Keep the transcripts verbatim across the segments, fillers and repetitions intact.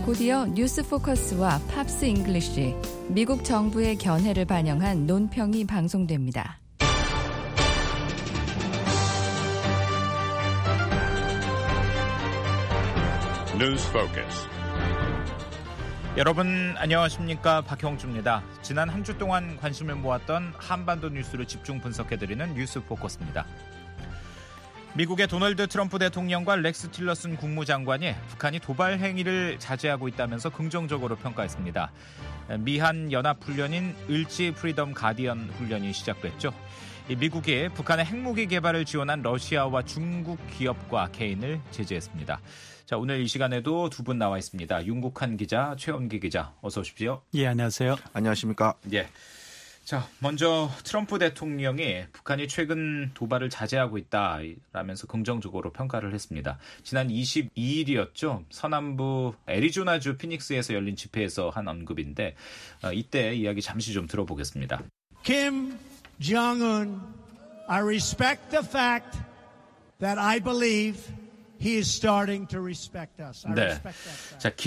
곧이어 뉴스 포커스와 팝스 잉글리쉬, 미국 정부의 견해를 반영한 논평이 방송됩니다. 뉴스 포커스. 여러분 안녕하십니까, 박형주입니다. 지난 한 주 동안 관심을 모았던 한반도 뉴스를 집중 분석해드리는 뉴스 포커스입니다. 미국의 도널드 트럼프 대통령과 렉스 틸러슨 국무장관이 북한이 도발 행위를 자제하고 있다면서 긍정적으로 평가했습니다. 미한 연합훈련인 을지 프리덤 가디언 훈련이 시작됐죠. 미국이 북한의 핵무기 개발을 지원한 러시아와 중국 기업과 개인을 제재했습니다. 자, 오늘 이 시간에도 두 분 나와 있습니다. 윤국한 기자, 최원기 기자, 어서 오십시오. 예, 안녕하세요. 안녕하십니까. 예. 자, 먼저 트럼프 대통령이 북한이 최근 도발을 자제하고 있다라면서 긍정적으로 평가를 했습니다. 지난 이십이일이었죠. 서남부 애리조나주 피닉스에서 열린 집회에서 한 언급인데 어, 이때 이야기 잠시 좀 들어보겠습니다. Kim Jong-un, I respect the fact that I believe he is starting to respect us. I 네. respect that fact. 자,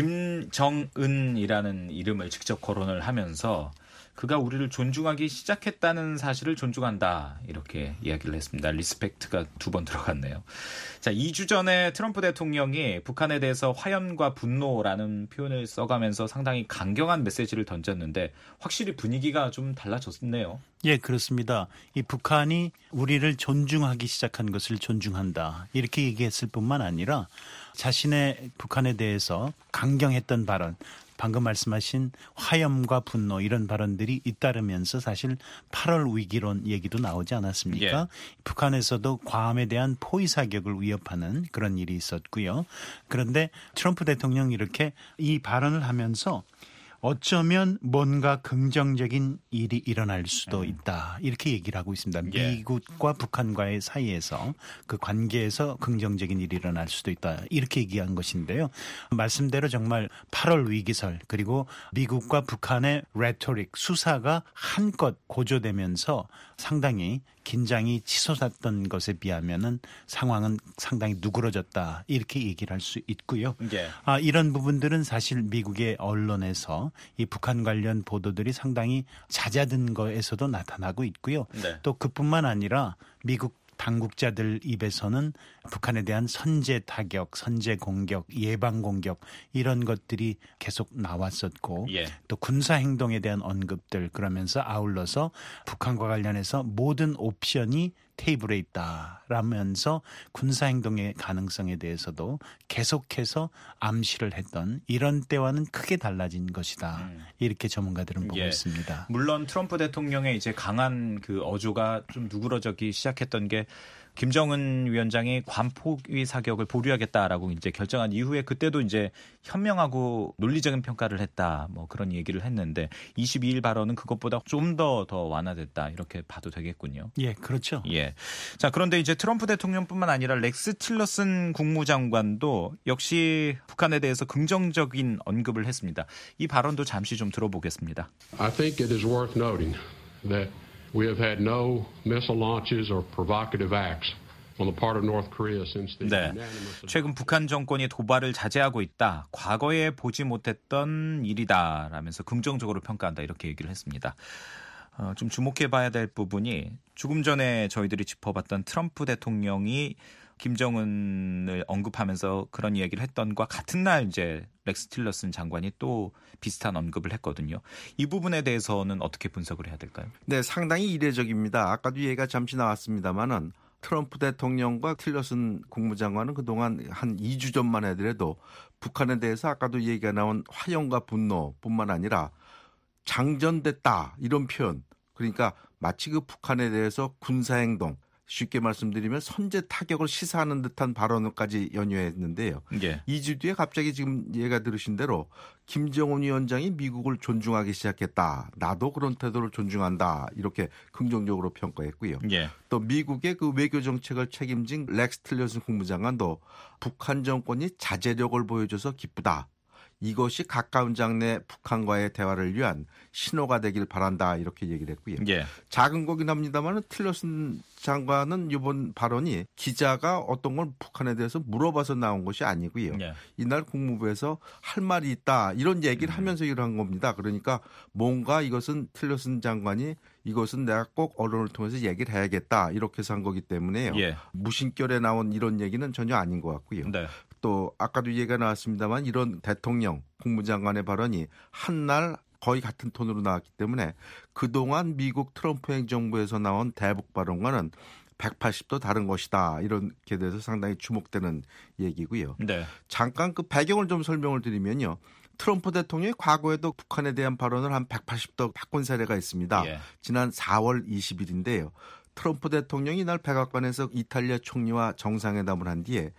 김정은이라는 이름을 직접 거론을 하면서 그가 우리를 존중하기 시작했다는 사실을 존중한다, 이렇게 이야기를 했습니다. 리스펙트가 두 번 들어갔네요. 자, 이 주 전에 트럼프 대통령이 북한에 대해서 화연과 분노라는 표현을 써가면서 상당히 강경한 메시지를 던졌는데 확실히 분위기가 좀 달라졌네요. 예, 그렇습니다. 이 북한이 우리를 존중하기 시작한 것을 존중한다, 이렇게 얘기했을 뿐만 아니라 자신의 북한에 대해서 강경했던 발언, 방금 말씀하신 화염과 분노, 이런 발언들이 잇따르면서 사실 팔월 위기론 얘기도 나오지 않았습니까? 예. 북한에서도 괌에 대한 포위 사격을 위협하는 그런 일이 있었고요. 그런데 트럼프 대통령이 이렇게 이 발언을 하면서 어쩌면 뭔가 긍정적인 일이 일어날 수도 있다, 이렇게 얘기를 하고 있습니다. 미국과 북한과의 사이에서 그 관계에서 긍정적인 일이 일어날 수도 있다, 이렇게 얘기한 것인데요. 말씀대로 정말 팔월 위기설, 그리고 미국과 북한의 레토릭, 수사가 한껏 고조되면서 상당히 긴장이 치솟았던 것에 비하면은 상황은 상당히 누그러졌다, 이렇게 얘기를 할 수 있고요. 예. 아, 이런 부분들은 사실 미국의 언론에서 이 북한 관련 보도들이 상당히 잦아든 거에서도 나타나고 있고요. 네. 또 그뿐만 아니라 미국 당국자들 입에서는 북한에 대한 선제 타격, 선제 공격, 예방 공격, 이런 것들이 계속 나왔었고, 예. 또 군사 행동에 대한 언급들, 그러면서 아울러서 북한과 관련해서 모든 옵션이 테이블에 있다라면서 군사 행동의 가능성에 대해서도 계속해서 암시를 했던, 이런 때와는 크게 달라진 것이다, 음. 이렇게 전문가들은 보고 예. 있습니다. 물론 트럼프 대통령의 이제 강한 그 어조가 좀 누그러지기 시작했던 게 김정은 위원장이 괌 포위 사격을 보류하겠다라고 이제 결정한 이후에 그때도 이제 현명하고 논리적인 평가를 했다, 뭐 그런 얘기를 했는데 이십이일 발언은 그것보다 좀 더 더 완화됐다, 이렇게 봐도 되겠군요. 예, 그렇죠. 예. 자, 그런데 이제 트럼프 대통령뿐만 아니라 렉스 틸러슨 국무장관도 역시 북한에 대해서 긍정적인 언급을 했습니다. 이 발언도 잠시 좀 들어보겠습니다. I think it is worth noting that we have had no missile launches or provocative acts on the part of North Korea since the 네. 최근 북한 정권이 도발을 자제하고 있다, 과거에 보지 못했던 일이다라면서 긍정적으로 평가한다, 이렇게 얘기를 했습니다. 어, 좀 주목해봐야 될 부분이 조금 전에 저희들이 짚어봤던 트럼프 대통령이 김정은을 언급하면서 그런 이야기를 했던 것과 같은 날 이제 렉스 틸러슨 장관이 또 비슷한 언급을 했거든요. 이 부분에 대해서는 어떻게 분석을 해야 될까요? 네, 상당히 이례적입니다. 아까도 얘기가 잠시 나왔습니다마는 트럼프 대통령과 틸러슨 국무장관은 그동안 한 이 주 전만 해더라도 북한에 대해서 아까도 얘기가 나온 화염과 분노뿐만 아니라 장전됐다, 이런 표현, 그러니까 마치 그 북한에 대해서 군사행동, 쉽게 말씀드리면 선제 타격을 시사하는 듯한 발언까지 연유했는데요. 예. 이 주 뒤에 갑자기 지금 얘가 들으신 대로 김정은 위원장이 미국을 존중하기 시작했다, 나도 그런 태도를 존중한다, 이렇게 긍정적으로 평가했고요. 예. 또 미국의 그 외교 정책을 책임진 렉스 틸러슨 국무장관도 북한 정권이 자제력을 보여줘서 기쁘다, 이것이 가까운 장래 북한과의 대화를 위한 신호가 되길 바란다 이렇게 얘기를 했고요. 예. 작은 거긴 합니다만 틸러슨 장관은 이번 발언이 기자가 어떤 걸 북한에 대해서 물어봐서 나온 것이 아니고요. 예. 이날 국무부에서 할 말이 있다 이런 얘기를 하면서 일을 한 겁니다. 그러니까 뭔가 이것은 틸러슨 장관이 이것은 내가 꼭 언론을 통해서 얘기를 해야겠다 이렇게 해서 한 거기 때문에요. 예. 무심결에 나온 이런 얘기는 전혀 아닌 것 같고요. 네. 또 아까도 얘기가 나왔습니다만 이런 대통령, 국무장관의 발언이 한날 거의 같은 톤으로 나왔기 때문에 그동안 미국 트럼프 행정부에서 나온 대북 발언과는 백팔십 도 다른 것이다. 이렇게 돼서 상당히 주목되는 얘기고요. 네. 잠깐 그 배경을 좀 설명을 드리면요. 트럼프 대통령이 과거에도 북한에 대한 발언을 한 백팔십 도 바꾼 사례가 있습니다. 예. 지난 사월 이십일인데요. 트럼프 대통령이 이날 백악관에서 이탈리아 총리와 정상회담을 한 뒤에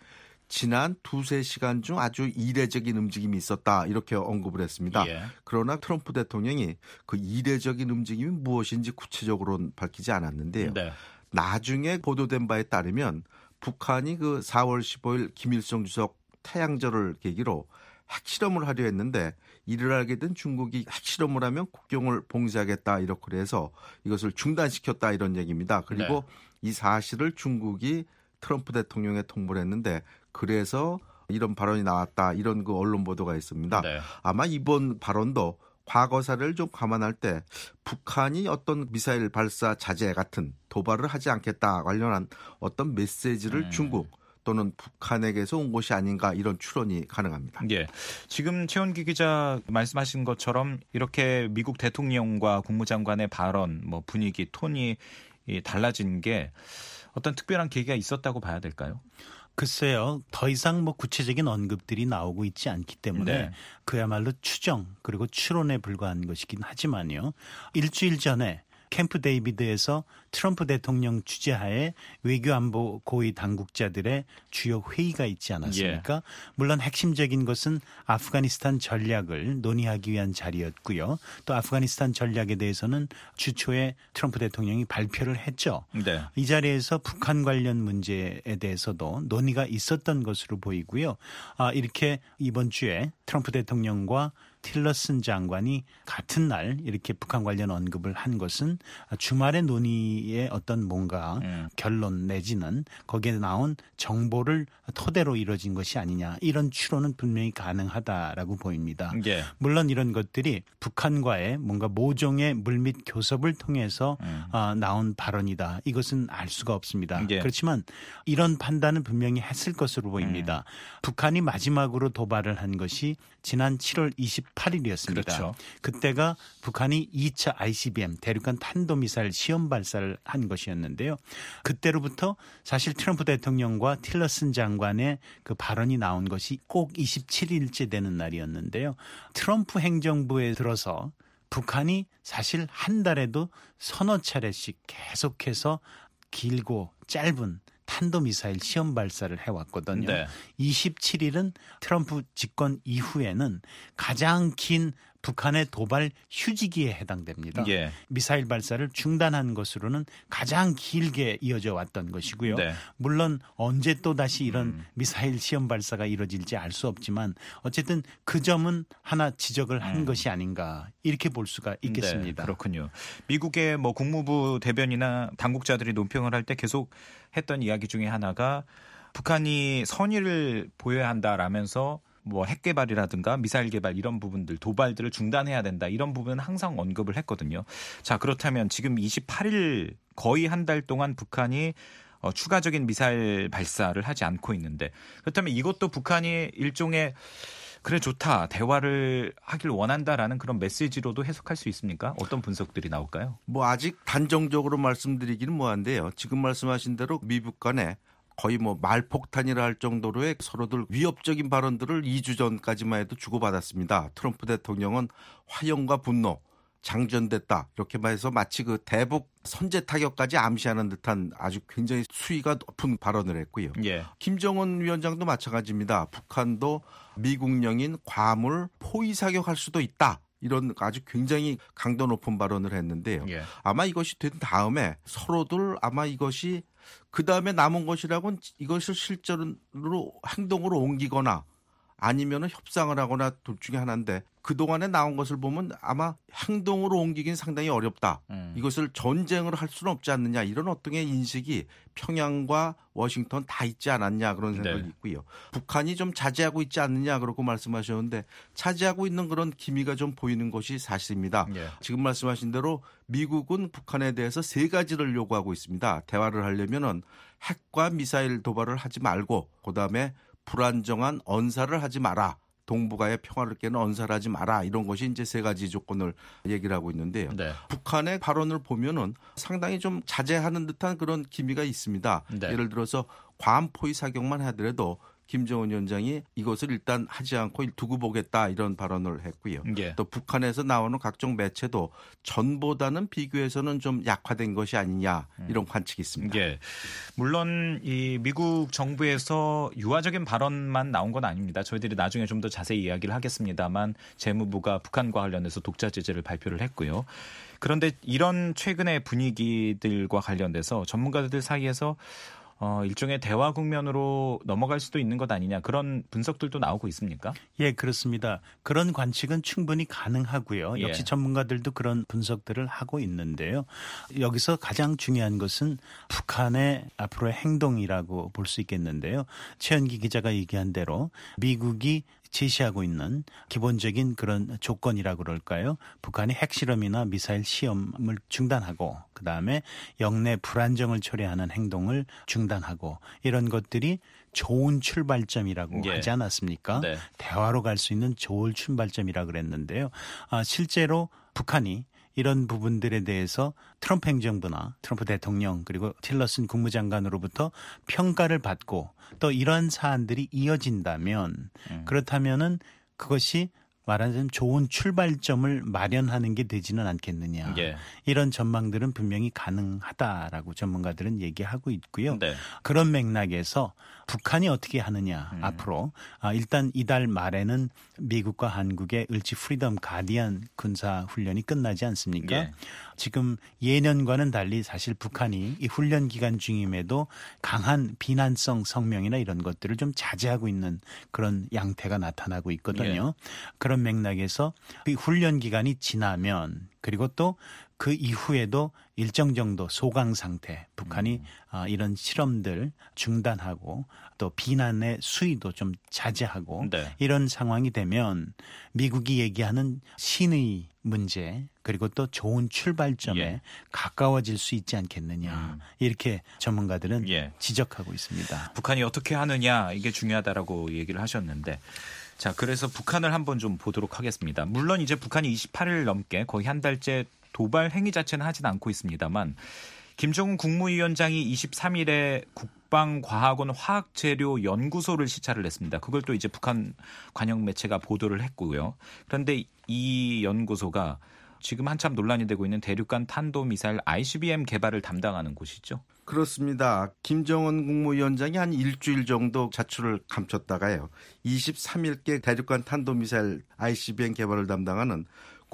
지난 두세 시간 중 아주 이례적인 움직임이 있었다 이렇게 언급을 했습니다. 예. 그러나 트럼프 대통령이 그 이례적인 움직임이 무엇인지 구체적으로는 밝히지 않았는데요. 네. 나중에 보도된 바에 따르면 북한이 그 사월 십오일 김일성 주석 태양절을 계기로 핵실험을 하려 했는데 이를 알게 된 중국이 핵실험을 하면 국경을 봉쇄하겠다 이렇게 해서 이것을 중단시켰다 이런 얘기입니다. 그리고 네. 이 사실을 중국이 트럼프 대통령에 통보를 했는데 그래서 이런 발언이 나왔다 이런 그 언론 보도가 있습니다. 네. 아마 이번 발언도 과거 사례를 좀 감안할 때 북한이 어떤 미사일 발사 자제 같은 도발을 하지 않겠다 관련한 어떤 메시지를 음. 중국 또는 북한에게서 온 것이 아닌가 이런 추론이 가능합니다. 예, 지금 최원기 기자 말씀하신 것처럼 이렇게 미국 대통령과 국무장관의 발언, 뭐 분위기, 톤이 달라진 게 어떤 특별한 계기가 있었다고 봐야 될까요? 글쎄요. 더 이상 뭐 구체적인 언급들이 나오고 있지 않기 때문에 네. 그야말로 추정 그리고 추론에 불과한 것이긴 하지만요. 일주일 전에 캠프 데이비드에서 트럼프 대통령 주재하에 외교안보 고위 당국자들의 주요 회의가 있지 않았습니까? 예. 물론 핵심적인 것은 아프가니스탄 전략을 논의하기 위한 자리였고요. 또 아프가니스탄 전략에 대해서는 주초에 트럼프 대통령이 발표를 했죠. 네. 이 자리에서 북한 관련 문제에 대해서도 논의가 있었던 것으로 보이고요. 아, 이렇게 이번 주에 트럼프 대통령과 틸러슨 장관이 같은 날 이렇게 북한 관련 언급을 한 것은 주말의 논의의 어떤 뭔가 음. 결론 내지는 거기에 나온 정보를 토대로 이루어진 것이 아니냐 이런 추론은 분명히 가능하다라고 보입니다. 예. 물론 이런 것들이 북한과의 뭔가 모종의 물밑 교섭을 통해서 음. 어, 나온 발언이다. 이것은 알 수가 없습니다. 예. 그렇지만 이런 판단은 분명히 했을 것으로 보입니다. 음. 북한이 마지막으로 도발을 한 것이 지난 칠월 이십팔일이었습니다. 그렇죠. 그때가 북한이 이 차 아이씨비엠 대륙간 탄도미사일 시험 발사를 한 것이었는데요. 그때로부터 사실 트럼프 대통령과 틸러슨 장관의 그 발언이 나온 것이 꼭 이십칠일째 되는 날이었는데요. 트럼프 행정부에 들어서 북한이 사실 한 달에도 서너 차례씩 계속해서 길고 짧은 탄도미사일 시험 발사를 해왔거든요. 네. 이십칠일은 트럼프 집권 이후에는 가장 긴 북한의 도발 휴지기에 해당됩니다. 예. 미사일 발사를 중단한 것으로는 가장 길게 이어져 왔던 것이고요. 네. 물론 언제 또 다시 이런 음. 미사일 시험 발사가 이뤄질지 알 수 없지만 어쨌든 그 점은 하나 지적을 한 음. 것이 아닌가 이렇게 볼 수가 있겠습니다. 네, 그렇군요. 미국의 뭐 국무부 대변이나 당국자들이 논평을 할 때 계속 했던 이야기 중에 하나가 북한이 선의를 보여야 한다라면서 뭐 핵 개발이라든가 미사일 개발 이런 부분들 도발들을 중단해야 된다 이런 부분은 항상 언급을 했거든요. 자, 그렇다면 지금 이십팔일 거의 한 달 동안 북한이 어, 추가적인 미사일 발사를 하지 않고 있는데 그렇다면 이것도 북한이 일종의 그래 좋다 대화를 하길 원한다라는 그런 메시지로도 해석할 수 있습니까? 어떤 분석들이 나올까요? 뭐 아직 단정적으로 말씀드리기는 뭐한데요. 지금 말씀하신 대로 미북 간에 거의 뭐 말폭탄이라 할 정도로의 서로들 위협적인 발언들을 이 주 전까지만 해도 주고받았습니다. 트럼프 대통령은 화염과 분노, 장전됐다 이렇게 말해서 마치 그 대북 선제 타격까지 암시하는 듯한 아주 굉장히 수위가 높은 발언을 했고요. 예. 김정은 위원장도 마찬가지입니다. 북한도 미국령인 괌을 포위 사격할 수도 있다. 이런 아주 굉장히 강도 높은 발언을 했는데요. 예. 아마 이것이 된 다음에 서로들 아마 이것이 그 다음에 남은 것이라고는 이것을 실제로 행동으로 옮기거나 아니면은 협상을 하거나 둘 중에 하나인데 그동안에 나온 것을 보면 아마 행동으로 옮기긴 상당히 어렵다. 음. 이것을 전쟁을 할 수는 없지 않느냐 이런 어떤 인식이 평양과 워싱턴 다 있지 않았냐 그런 생각이 네. 있고요. 북한이 좀 자제하고 있지 않느냐 그렇고 말씀하셨는데 자제하고 있는 그런 기미가 좀 보이는 것이 사실입니다. 네. 지금 말씀하신 대로 미국은 북한에 대해서 세 가지를 요구하고 있습니다. 대화를 하려면은 핵과 미사일 도발을 하지 말고 그다음에 불안정한 언사를 하지 마라. 동북아의 평화를 깨는 언사를 하지 마라. 이런 것이 이제 세 가지 조건을 얘기를 하고 있는데요. 네. 북한의 발언을 보면은 상당히 좀 자제하는 듯한 그런 기미가 있습니다. 네. 예를 들어서 괌 포위 사격만 하더라도 김정은 위원장이 이것을 일단 하지 않고 두고 보겠다 이런 발언을 했고요. 예. 또 북한에서 나오는 각종 매체도 전보다는 비교해서는 좀 약화된 것이 아니냐 이런 관측이 있습니다. 예. 물론 이 미국 정부에서 유화적인 발언만 나온 건 아닙니다. 저희들이 나중에 좀 더 자세히 이야기를 하겠습니다만 재무부가 북한과 관련해서 독자 제재를 발표를 했고요. 그런데 이런 최근의 분위기들과 관련돼서 전문가들 사이에서 어, 일종의 대화 국면으로 넘어갈 수도 있는 것 아니냐 그런 분석들도 나오고 있습니까? 예, 그렇습니다. 그런 관측은 충분히 가능하고요. 역시 예. 전문가들도 그런 분석들을 하고 있는데요. 여기서 가장 중요한 것은 북한의 앞으로의 행동이라고 볼 수 있겠는데요. 최현기 기자가 얘기한 대로 미국이 제시하고 있는 기본적인 그런 조건이라고 그럴까요? 북한이 핵실험이나 미사일 시험을 중단하고 그다음에 영내 불안정을 초래하는 행동을 중단하고 이런 것들이 좋은 출발점이라고 예. 하지 않았습니까? 네. 대화로 갈 수 있는 좋은 출발점이라고 그랬는데요. 아, 실제로 북한이 이런 부분들에 대해서 트럼프 행정부나 트럼프 대통령 그리고 틸러슨 국무장관으로부터 평가를 받고 또 이러한 사안들이 이어진다면 음. 그렇다면은 그것이 말하자면 좋은 출발점을 마련하는 게 되지는 않겠느냐. 예. 이런 전망들은 분명히 가능하다라고 전문가들은 얘기하고 있고요. 네. 그런 맥락에서 북한이 어떻게 하느냐 음. 앞으로 일단 이달 말에는 미국과 한국의 을지 프리덤 가디언 군사훈련이 끝나지 않습니까? 예. 지금 예년과는 달리 사실 북한이 이 훈련 기간 중임에도 강한 비난성 성명이나 이런 것들을 좀 자제하고 있는 그런 양태가 나타나고 있거든요. 예. 그런 맥락에서 이 훈련 기간이 지나면 그리고 또 그 이후에도 일정 정도 소강 상태, 북한이 음. 이런 실험들 중단하고 또 비난의 수위도 좀 자제하고 네. 이런 상황이 되면 미국이 얘기하는 신의 문제 그리고 또 좋은 출발점에 예. 가까워질 수 있지 않겠느냐. 음. 이렇게 전문가들은 예. 지적하고 있습니다. 북한이 어떻게 하느냐 이게 중요하다라고 얘기를 하셨는데 자, 그래서 북한을 한번 좀 보도록 하겠습니다. 물론 이제 북한이 이십팔 일 넘게 거의 한 달째 도발 행위 자체는 하진 않고 있습니다만 김정은 국무위원장이 이십삼 일에 국방과학원 화학재료연구소를 시찰을 했습니다. 그걸 또 이제 북한 관영 매체가 보도를 했고요. 그런데 이 연구소가 지금 한참 논란이 되고 있는 대륙간 탄도미사일 아이씨비엠 개발을 담당하는 곳이죠. 그렇습니다. 김정은 국무위원장이 한 일주일 정도 자출을 감췄다가요. 이십삼 일께 대륙간 탄도미사일 아이씨비엠 개발을 담당하는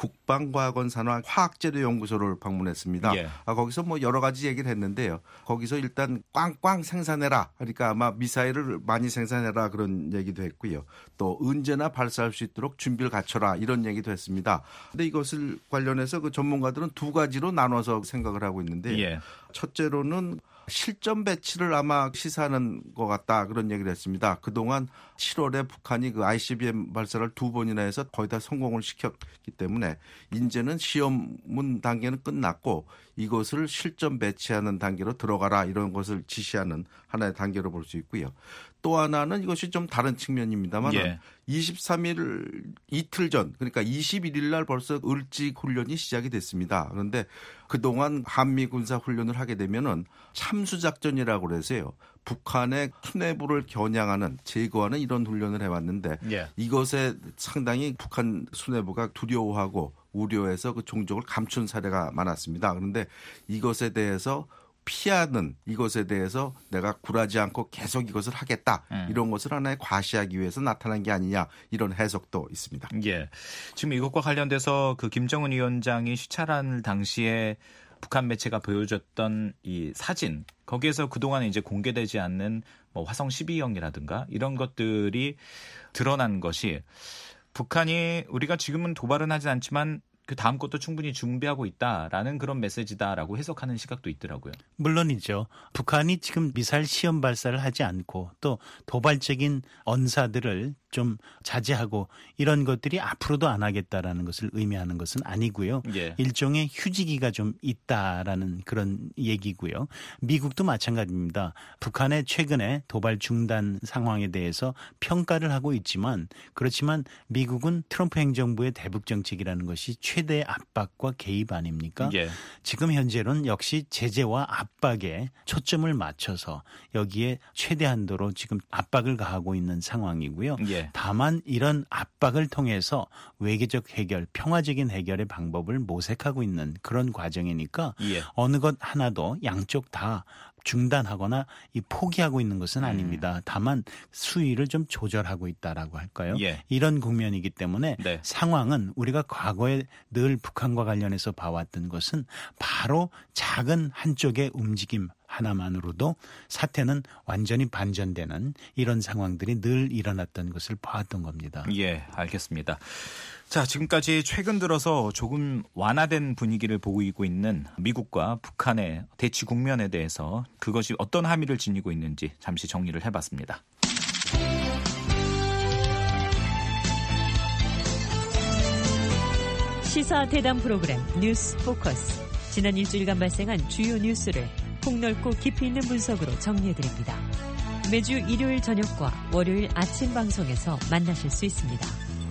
국방과학원 산하 화학재료연구소를 방문했습니다. 예. 아, 거기서 뭐 여러 가지 얘기를 했는데요. 거기서 일단 꽝꽝 생산해라. 그러니까 아마 미사일을 많이 생산해라 그런 얘기도 했고요. 또 언제나 발사할 수 있도록 준비를 갖춰라 이런 얘기도 했습니다. 그런데 이것을 관련해서 그 전문가들은 두 가지로 나눠서 생각을 하고 있는데 예. 첫째로는 실전 배치를 아마 시사하는 것 같다 그런 얘기를 했습니다. 그동안 칠월에 북한이 그 아이씨비엠 발사를 두 번이나 해서 거의 다 성공을 시켰기 때문에 이제는 시험문 단계는 끝났고 이것을 실전 배치하는 단계로 들어가라 이런 것을 지시하는 하나의 단계로 볼 수 있고요. 또 하나는 이것이 좀 다른 측면입니다만 예. 이십삼 일 이틀 전 그러니까 이십일 일 날 벌써 을지 훈련이 시작이 됐습니다. 그런데 그동안 한미 군사 훈련을 하게 되면은 참수작전이라고 그래서요. 북한의 수뇌부를 겨냥하는 제거하는 이런 훈련을 해왔는데 예. 이것에 상당히 북한 수뇌부가 두려워하고 우려해서 그 종족을 감춘 사례가 많았습니다. 그런데 이것에 대해서 피하는 이것에 대해서 내가 굴하지 않고 계속 이것을 하겠다. 음. 이런 것을 하나의 과시하기 위해서 나타난 게 아니냐 이런 해석도 있습니다. 예. 지금 이것과 관련돼서 그 김정은 위원장이 시찰한 당시에 북한 매체가 보여줬던 이 사진 거기에서 그동안 이제 공개되지 않는 뭐 화성 십이 형이라든가 이런 것들이 드러난 것이 북한이 우리가 지금은 도발은 하지 않지만 그 다음 것도 충분히 준비하고 있다라는 그런 메시지다라고 해석하는 시각도 있더라고요. 물론이죠. 북한이 지금 미사일 시험 발사를 하지 않고 또 도발적인 언사들을 좀 자제하고 이런 것들이 앞으로도 안 하겠다라는 것을 의미하는 것은 아니고요. 예. 일종의 휴지기가 좀 있다라는 그런 얘기고요. 미국도 마찬가지입니다. 북한의 최근에 도발 중단 상황에 대해서 평가를 하고 있지만 그렇지만 미국은 트럼프 행정부의 대북 정책이라는 것이 최대의 압박과 개입 아닙니까? 예. 지금 현재는 역시 제재와 압박에 초점을 맞춰서 여기에 최대한도로 지금 압박을 가하고 있는 상황이고요. 예. 다만 이런 압박을 통해서 외교적 해결, 평화적인 해결의 방법을 모색하고 있는 그런 과정이니까 예. 어느 것 하나도 양쪽 다 중단하거나 이 포기하고 있는 것은 아닙니다. 음. 다만 수위를 좀 조절하고 있다라고 할까요? 예. 이런 국면이기 때문에 네. 상황은 우리가 과거에 늘 북한과 관련해서 봐왔던 것은 바로 작은 한쪽의 움직임 하나만으로도 사태는 완전히 반전되는 이런 상황들이 늘 일어났던 것을 봐왔던 겁니다. 예, 알겠습니다. 자, 지금까지 최근 들어서 조금 완화된 분위기를 보이고 있는 미국과 북한의 대치 국면에 대해서 그것이 어떤 함의를 지니고 있는지 잠시 정리를 해봤습니다. 시사 대담 프로그램 뉴스 포커스. 지난 일주일간 발생한 주요 뉴스를 폭넓고 깊이 있는 분석으로 정리해드립니다. 매주 일요일 저녁과 월요일 아침 방송에서 만나실 수 있습니다.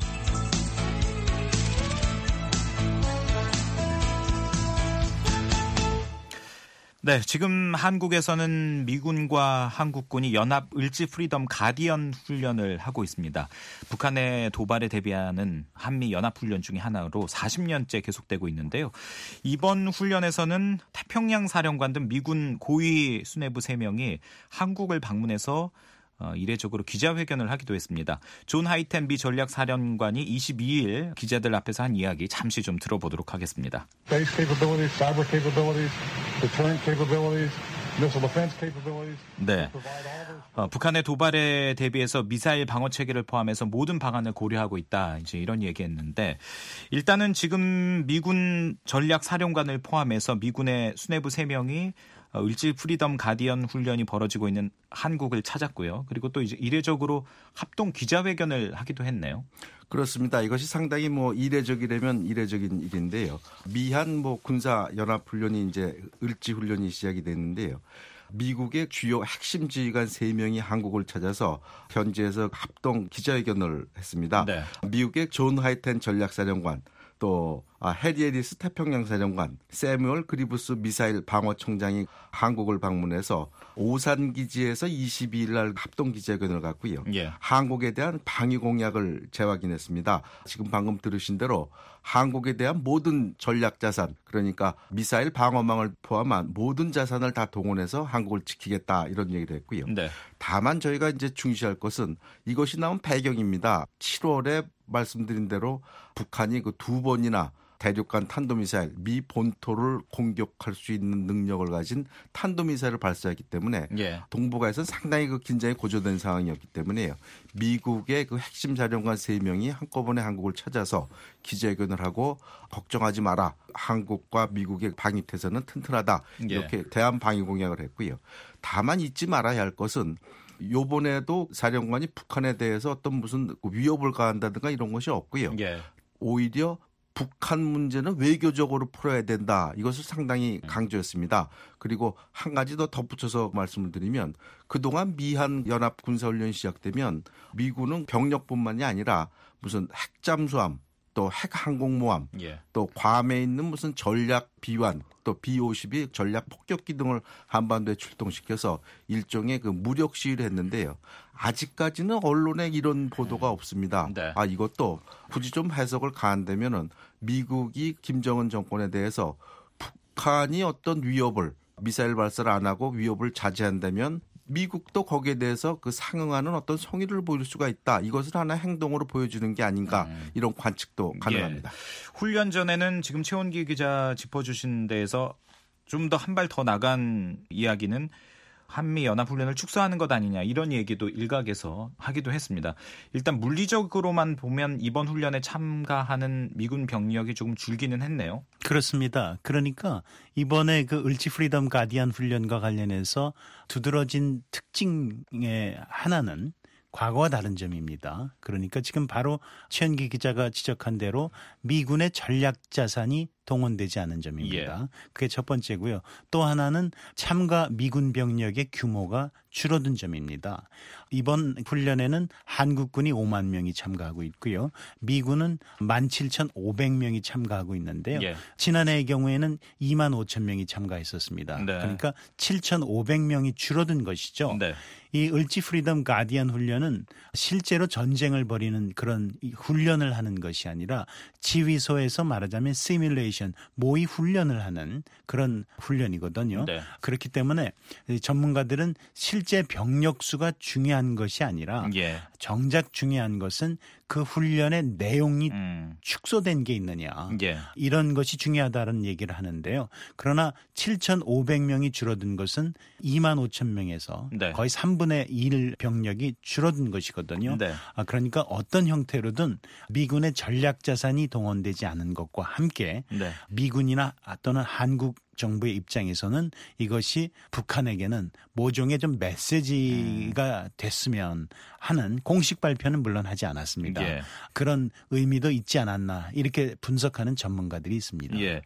네, 지금 한국에서는 미군과 한국군이 연합 을지 프리덤 가디언 훈련을 하고 있습니다. 북한의 도발에 대비하는 한미 연합 훈련 중에 하나로 사십 년째 계속되고 있는데요. 이번 훈련에서는 태평양 사령관 등 미군 고위 수뇌부 세 명이 한국을 방문해서 어, 이례적으로 기자회견을 하기도 했습니다. 존 하이텐 미 전략사령관이 이십이일 기자들 앞에서 한 이야기 잠시 좀 들어보도록 하겠습니다. Space capabilities, cyber capabilities, deterrent capabilities, missile defense capabilities. 네, 어, 북한의 도발에 대비해서 미사일 방어 체계를 포함해서 모든 방안을 고려하고 있다. 이제 이런 얘기했는데 일단은 지금 미군 전략사령관을 포함해서 미군의 수뇌부 세 명이 을지 프리덤 가디언 훈련이 벌어지고 있는 한국을 찾았고요. 그리고 또 이제 이례적으로 합동 기자회견을 하기도 했네요. 그렇습니다. 이것이 상당히 뭐 이례적이라면 이례적인 일인데요. 미한 뭐 군사 연합 훈련이 이제 을지 훈련이 시작이 됐는데요. 미국의 주요 핵심 지휘관 세 명이 한국을 찾아서 현지에서 합동 기자회견을 했습니다. 네. 미국의 존 하이텐 전략사령관, 또 해리 해리스 태평양사령관, 세뮤얼 그리브스 미사일 방어총장이 한국을 방문해서 오산 기지에서 이십이일 날 합동 기자회견을 갖고요. 예. 한국에 대한 방위 공약을 재확인했습니다. 지금 방금 들으신 대로 한국에 대한 모든 전략 자산, 그러니까 미사일 방어망을 포함한 모든 자산을 다 동원해서 한국을 지키겠다 이런 얘기를 했고요. 네. 다만 저희가 이제 중시할 것은 이것이 나온 배경입니다. 칠월에 말씀드린 대로 북한이 그 두 번이나 대륙간 탄도미사일, 미 본토를 공격할 수 있는 능력을 가진 탄도미사일을 발사했기 때문에 예. 동북아에서는 상당히 그 긴장이 고조된 상황이었기 때문에요. 미국의 그 핵심 사령관 세 명이 한꺼번에 한국을 찾아서 기자회견을 하고 걱정하지 마라. 한국과 미국의 방위태세는 튼튼하다. 이렇게 예. 대한 방위 공약을 했고요. 다만 잊지 말아야 할 것은 요번에도 사령관이 북한에 대해서 어떤 무슨 위협을 가한다든가 이런 것이 없고요. 예. 오히려 북한 문제는 외교적으로 풀어야 된다. 이것을 상당히 강조했습니다. 그리고 한 가지 더 덧붙여서 말씀을 드리면 그동안 미한 연합 군사훈련이 시작되면 미군은 병력뿐만이 아니라 무슨 핵잠수함, 또 핵항공모함, 예. 또 괌에 있는 무슨 전략 비완, 또 비 오십이 전략 폭격기 등을 한반도에 출동시켜서 일종의 그 무력 시위를 했는데요. 아직까지는 언론에 이런 보도가 없습니다. 네. 아 이것도 굳이 좀 해석을 가한다면은 미국이 김정은 정권에 대해서 북한이 어떤 위협을 미사일 발사를 안 하고 위협을 자제한다면 미국도 거기에 대해서 그 상응하는 어떤 성의를 보일 수가 있다. 이것을 하나 행동으로 보여주는 게 아닌가 음. 이런 관측도 가능합니다. 예. 훈련 전에는 지금 최원기 기자 짚어주신 데에서 좀 더 한 발 더 나간 이야기는 한미 연합훈련을 축소하는 것 아니냐 이런 얘기도 일각에서 하기도 했습니다. 일단 물리적으로만 보면 이번 훈련에 참가하는 미군 병력이 조금 줄기는 했네요. 그렇습니다. 그러니까 이번에 그 을지 프리덤 가디안 훈련과 관련해서 두드러진 특징의 하나는 과거와 다른 점입니다. 그러니까 지금 바로 최현기 기자가 지적한 대로 미군의 전략 자산이 동원되지 않은 점입니다. 예. 그게 첫 번째고요. 또 하나는 참가 미군 병력의 규모가 줄어든 점입니다. 이번 훈련에는 한국군이 오만 명이 참가하고 있고요. 미군은 만 칠천오백 명이 참가하고 있는데요. 예. 지난해의 경우에는 이만 오천 명이 참가했었습니다. 네. 그러니까 칠천오백 명이 줄어든 것이죠. 네. 이 을지 프리덤 가디안 훈련은 실제로 전쟁을 벌이는 그런 훈련을 하는 것이 아니라 지휘소에서 말하자면 시뮬레이션, 모의 훈련을 하는 그런 훈련이거든요. 네. 그렇기 때문에 전문가들은 실제 병력 수가 중요한 것이 아니라 예. 정작 중요한 것은 그 훈련의 내용이 음. 축소된 게 있느냐. 예. 이런 것이 중요하다는 얘기를 하는데요. 그러나 칠천오백 명이 줄어든 것은 이만 오천 명에서 네. 거의 삼분의 일 병력이 줄어든 것이거든요. 네. 그러니까 어떤 형태로든 미군의 전략 자산이 동원되지 않은 것과 함께 네. 미군이나 또는 한국 정부의 입장에서는 이것이 북한에게는 모종의 좀 메시지가 음. 됐으면 하는 공식 발표는 물론 하지 않았습니다. 예. 그런 의미도 있지 않았나 이렇게 분석하는 전문가들이 있습니다. 예.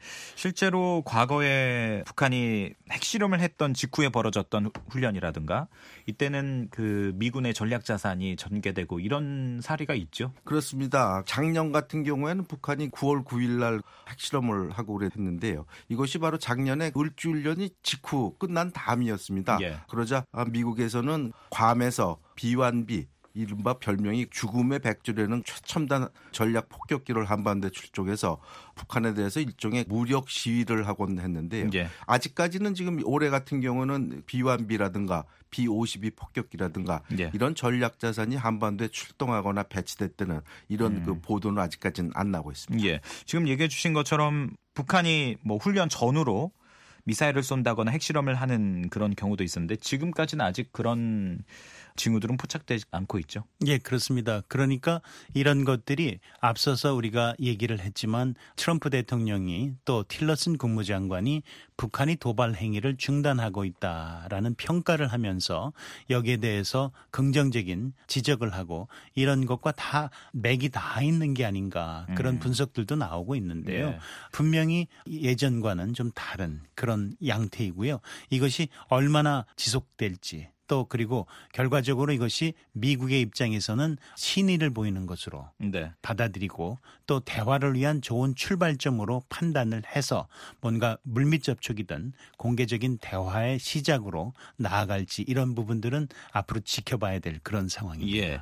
실제로 과거에 북한이 핵실험을 했던 직후에 벌어졌던 훈련이라든가 이때는 그 미군의 전략 자산이 전개되고 이런 사례가 있죠. 그렇습니다. 작년 같은 경우에는 북한이 구월 구일 날 핵실험을 하고 그랬는데요. 이것이 바로 작년에 을지훈련이 직후 끝난 다음이었습니다. 예. 그러자 미국에서는 괌에서 비완비 이른바 별명이 죽음의 백조라는 최첨단 전략 폭격기를 한반도에 출동해서 북한에 대해서 일종의 무력 시위를 하곤 했는데요. 예. 아직까지는 지금 올해 같은 경우는 비완비라든가 비 오십이 폭격기라든가 예. 이런 전략 자산이 한반도에 출동하거나 배치됐다는 이런 음. 그 보도는 아직까지는 안 나오고 있습니다. 예. 지금 얘기해 주신 것처럼 북한이 뭐 훈련 전후로 미사일을 쏜다거나 핵실험을 하는 그런 경우도 있었는데 지금까지는 아직 그런 징후들은 포착되지 않고 있죠. 예, 그렇습니다. 그러니까 이런 것들이 앞서서 우리가 얘기를 했지만 트럼프 대통령이 또 틸러슨 국무장관이 북한이 도발 행위를 중단하고 있다라는 평가를 하면서 여기에 대해서 긍정적인 지적을 하고 이런 것과 다 맥이 다 있는 게 아닌가 그런 음. 분석들도 나오고 있는데요. 네. 분명히 예전과는 좀 다른 그런 양태이고요. 이것이 얼마나 지속될지 또 그리고 결과적으로 이것이 미국의 입장에서는 신의를 보이는 것으로 네. 받아들이고 또 대화를 위한 좋은 출발점으로 판단을 해서 뭔가 물밑 접촉이든 공개적인 대화의 시작으로 나아갈지 이런 부분들은 앞으로 지켜봐야 될 그런 상황입니다. 예.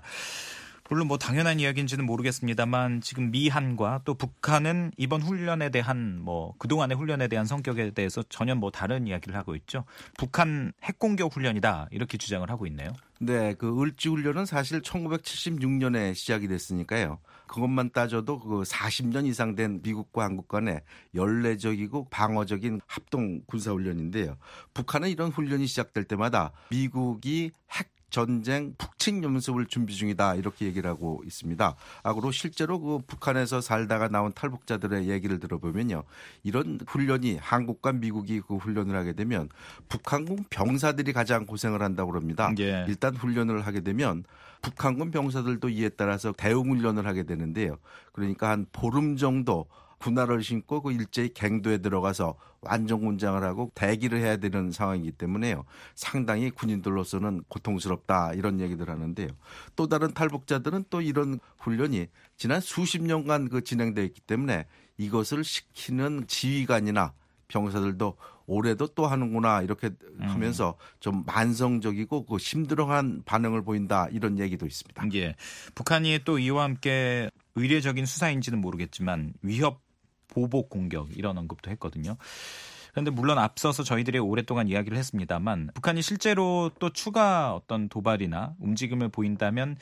물론 뭐 당연한 이야기인지는 모르겠습니다만 지금 미한과 또 북한은 이번 훈련에 대한 뭐 그동안의 훈련에 대한 성격에 대해서 전혀 뭐 다른 이야기를 하고 있죠. 북한 핵공격 훈련이다 이렇게 주장을 하고 있네요. 네, 그 을지 훈련은 사실 천구백칠십육 년에 시작이 됐으니까요. 그것만 따져도 그 사십 년 이상 된 미국과 한국 간의 연례적이고 방어적인 합동 군사 훈련인데요. 북한은 이런 훈련이 시작될 때마다 미국이 핵 전쟁 북침 연습을 준비 중이다 이렇게 얘기를 하고 있습니다. 악으로 실제로 그 북한에서 살다가 나온 탈북자들의 얘기를 들어보면요, 이런 훈련이 한국과 미국이 그 훈련을 하게 되면 북한군 병사들이 가장 고생을 한다고 그럽니다. 예. 일단 훈련을 하게 되면 북한군 병사들도 이에 따라서 대응 훈련을 하게 되는데요. 그러니까 한 보름 정도 군화를 신고 그 일제히 갱도에 들어가서 완전 군장을 하고 대기를 해야 되는 상황이기 때문에요. 상당히 군인들로서는 고통스럽다 이런 얘기들 하는데요. 또 다른 탈북자들은 또 이런 훈련이 지난 수십 년간 그 진행되어 있기 때문에 이것을 시키는 지휘관이나 병사들도 올해도 또 하는구나 이렇게 하면서 좀 만성적이고 그 힘들어한 반응을 보인다 이런 얘기도 있습니다. 예, 북한이 또 이와 함께 의례적인 수사인지는 모르겠지만 위협 보복 공격 이런 언급도 했거든요. 그런데 물론 앞서서 저희들이 오랫동안 이야기를 했습니다만 북한이 실제로 또 추가 어떤 도발이나 움직임을 보인다면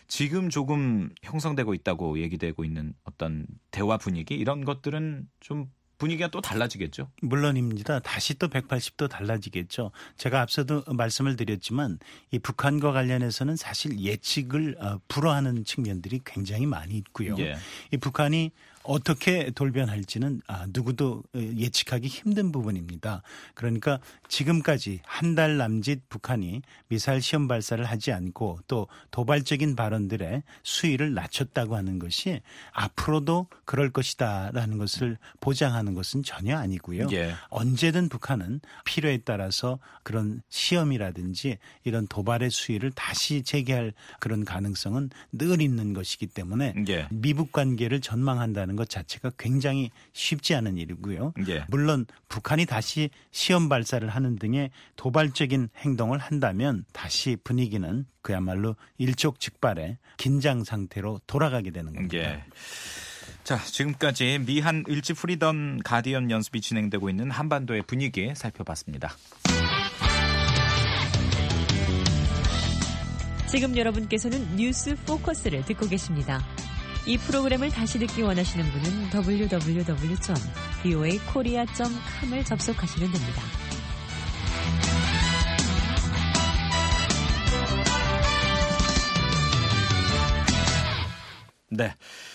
지금 조금 형성되고 있다고 얘기되고 있는 어떤 대화 분위기 이런 것들은 좀 분위기가 또 달라지겠죠? 물론입니다. 다시 또 백팔십 도 달라지겠죠. 제가 앞서도 말씀을 드렸지만 이 북한과 관련해서는 사실 예측을 불허하는 측면들이 굉장히 많이 있고요. 예. 이 북한이 어떻게 돌변할지는 누구도 예측하기 힘든 부분입니다. 그러니까 지금까지 한 달 남짓 북한이 미사일 시험 발사를 하지 않고 또 도발적인 발언들의 수위를 낮췄다고 하는 것이 앞으로도 그럴 것이다라는 것을 보장하는 것은 전혀 아니고요. 예. 언제든 북한은 필요에 따라서 그런 시험이라든지 이런 도발의 수위를 다시 재개할 그런 가능성은 늘 있는 것이기 때문에 예. 미북 관계를 전망한다는 것 자체가 굉장히 쉽지 않은 일이고요. 예. 물론 북한이 다시 시험 발사를 하는 등의 도발적인 행동을 한다면 다시 분위기는 그야말로 일촉즉발의 긴장 상태로 돌아가게 되는 겁니다. 예. 자, 지금까지 미한 일찍 프리던 가디언 연습이 진행되고 있는 한반도의 분위기 살펴봤습니다. 지금 여러분께서는 뉴스 포커스를 듣고 계십니다. 이 프로그램을 다시 듣기 원하시는 분은 더블유 더블유 더블유 점 브이오에이 코리아 점 컴을 접속하시면 됩니다. 네.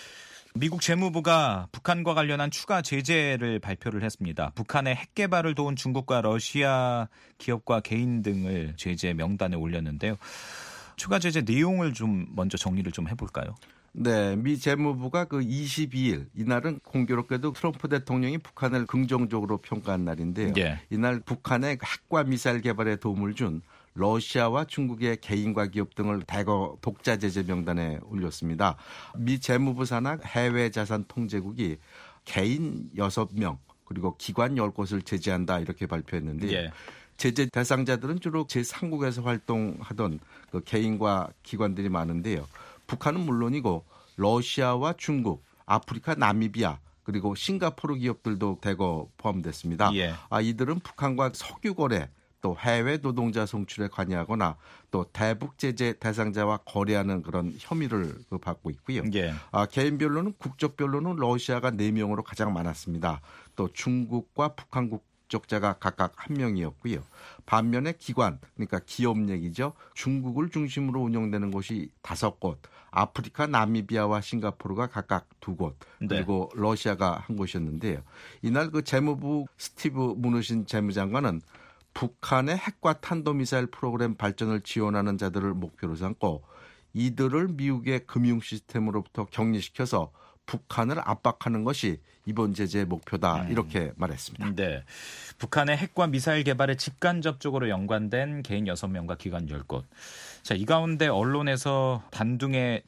미국 재무부가 북한과 관련한 추가 제재를 발표를 했습니다. 북한의 핵 개발을 도운 중국과 러시아 기업과 개인 등을 제재 명단에 올렸는데요. 추가 제재 내용을 좀 먼저 정리를 좀 해볼까요? 네, 미 재무부가 그 이십이 일 이날은 공교롭게도 트럼프 대통령이 북한을 긍정적으로 평가한 날인데요. 예. 이날 북한의 핵과 미사일 개발에 도움을 준 러시아와 중국의 개인과 기업 등을 대거 독자 제재 명단에 올렸습니다. 미 재무부 산하 해외 자산 통제국이 개인 여섯 명 그리고 기관 열 곳을 제재한다 이렇게 발표했는데요. 예. 제재 대상자들은 주로 제삼국에서 활동하던 그 개인과 기관들이 많은데요. 북한은 물론이고 러시아와 중국, 아프리카, 나미비아 그리고 싱가포르 기업들도 대거 포함됐습니다. 예. 아, 이들은 북한과 석유 거래 또 해외 노동자 송출에 관여하거나 또 대북 제재 대상자와 거래하는 그런 혐의를 받고 있고요. 예. 아, 개인별로는 국적별로는 러시아가 네 명으로 가장 많았습니다. 또 중국과 북한 국적자가 각각 한 명이었고요. 반면에 기관, 그러니까 기업 얘기죠. 중국을 중심으로 운영되는 곳이 다섯 곳, 아프리카, 나미비아와 싱가포르가 각각 두 곳, 그리고 네. 러시아가 한 곳이었는데요. 이날 그 재무부 스티브 무누신 재무장관은 북한의 핵과 탄도미사일 프로그램 발전을 지원하는 자들을 목표로 삼고 이들을 미국의 금융 시스템으로부터 격리시켜서 북한을 압박하는 것이 이번 제재의 목표다 음. 이렇게 말했습니다. 네, 북한의 핵과 미사일 개발에 직간접적으로 연관된 개인 여섯 명과 기관 열 곳. 자, 이 가운데 언론에서 단둥의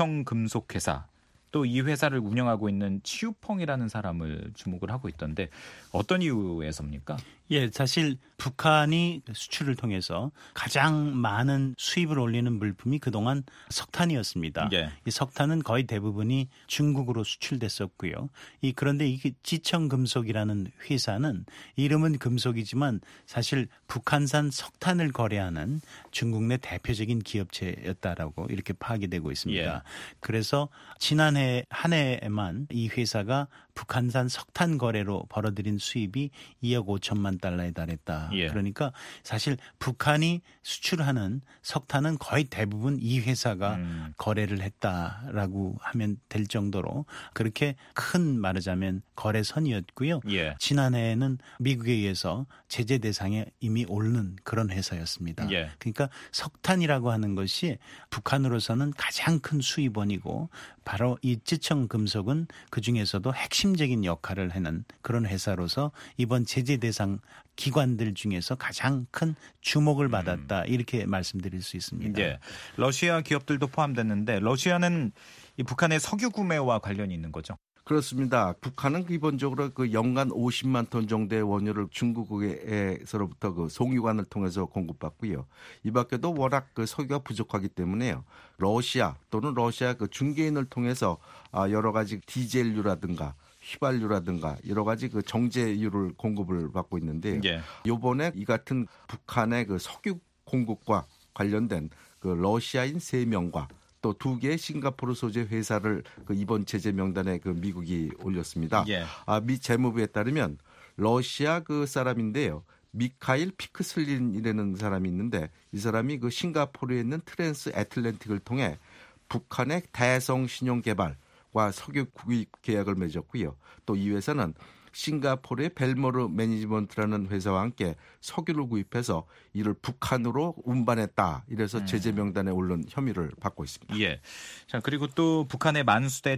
지청금속회사 또 이 회사를 운영하고 있는 치유펑이라는 사람을 주목을 하고 있던데 어떤 이유에서입니까? 예, 사실 북한이 수출을 통해서 가장 많은 수입을 올리는 물품이 그동안 석탄이었습니다. 예. 이 석탄은 거의 대부분이 중국으로 수출됐었고요. 이 그런데 이게 지청금속이라는 회사는 이름은 금속이지만 사실 북한산 석탄을 거래하는 중국 내 대표적인 기업체였다라고 이렇게 파악이 되고 있습니다. 예. 그래서 지난해 한 해에만 이 회사가 북한산 석탄 거래로 벌어들인 수입이 이억 오천만 달러에 달했다. 예. 그러니까 사실 북한이 수출하는 석탄은 거의 대부분 이 회사가 음. 거래를 했다라고 하면 될 정도로 그렇게 큰 말하자면 거래선이었고요. 예. 지난해에는 미국에 의해서 제재 대상에 이미 오른 그런 회사였습니다. 예. 그러니까 석탄이라고 하는 것이 북한으로서는 가장 큰 수입원이고 바로 이 지청금속은 그중에서도 핵심적인 역할을 하는 그런 회사로서 이번 제재 대상 기관들 중에서 가장 큰 주목을 받았다. 이렇게 말씀드릴 수 있습니다. 예. 러시아 기업들도 포함됐는데 러시아는 이 북한의 석유 구매와 관련이 있는 거죠? 그렇습니다. 북한은 기본적으로 그 연간 오십만 톤 정도의 원유를 중국에서로부터 그 송유관을 통해서 공급받고요. 이 밖에도 워낙 그 석유가 부족하기 때문에요. 러시아 또는 러시아 그 중개인을 통해서 여러 가지 디젤유라든가 휘발유라든가 여러 가지 그 정제유를 공급을 받고 있는데요. 예. 이번에 이 같은 북한의 그 석유 공급과 관련된 그 러시아인 세 명과 또 두 개의 싱가포르 소재 회사를 그 이번 제재 명단에 그 미국이 올렸습니다. 예. 아, 미 재무부에 따르면 러시아 그 사람인데요. 미카일 피크슬린이라는 사람이 있는데 이 사람이 그 싱가포르에 있는 트랜스 애틀랜틱을 통해 북한의 대성 신용 개발과 석유 구입 계약을 맺었고요. 또 이 회사는 싱가포르의 벨모르 매니지먼트라는 회사와 함께 석유를 구입해서 이를 북한으로 운반했다. 이래서 음. 제재 명단에 오른 혐의를 받고 있습니다. 예. 자, 그리고 또 북한의 만수대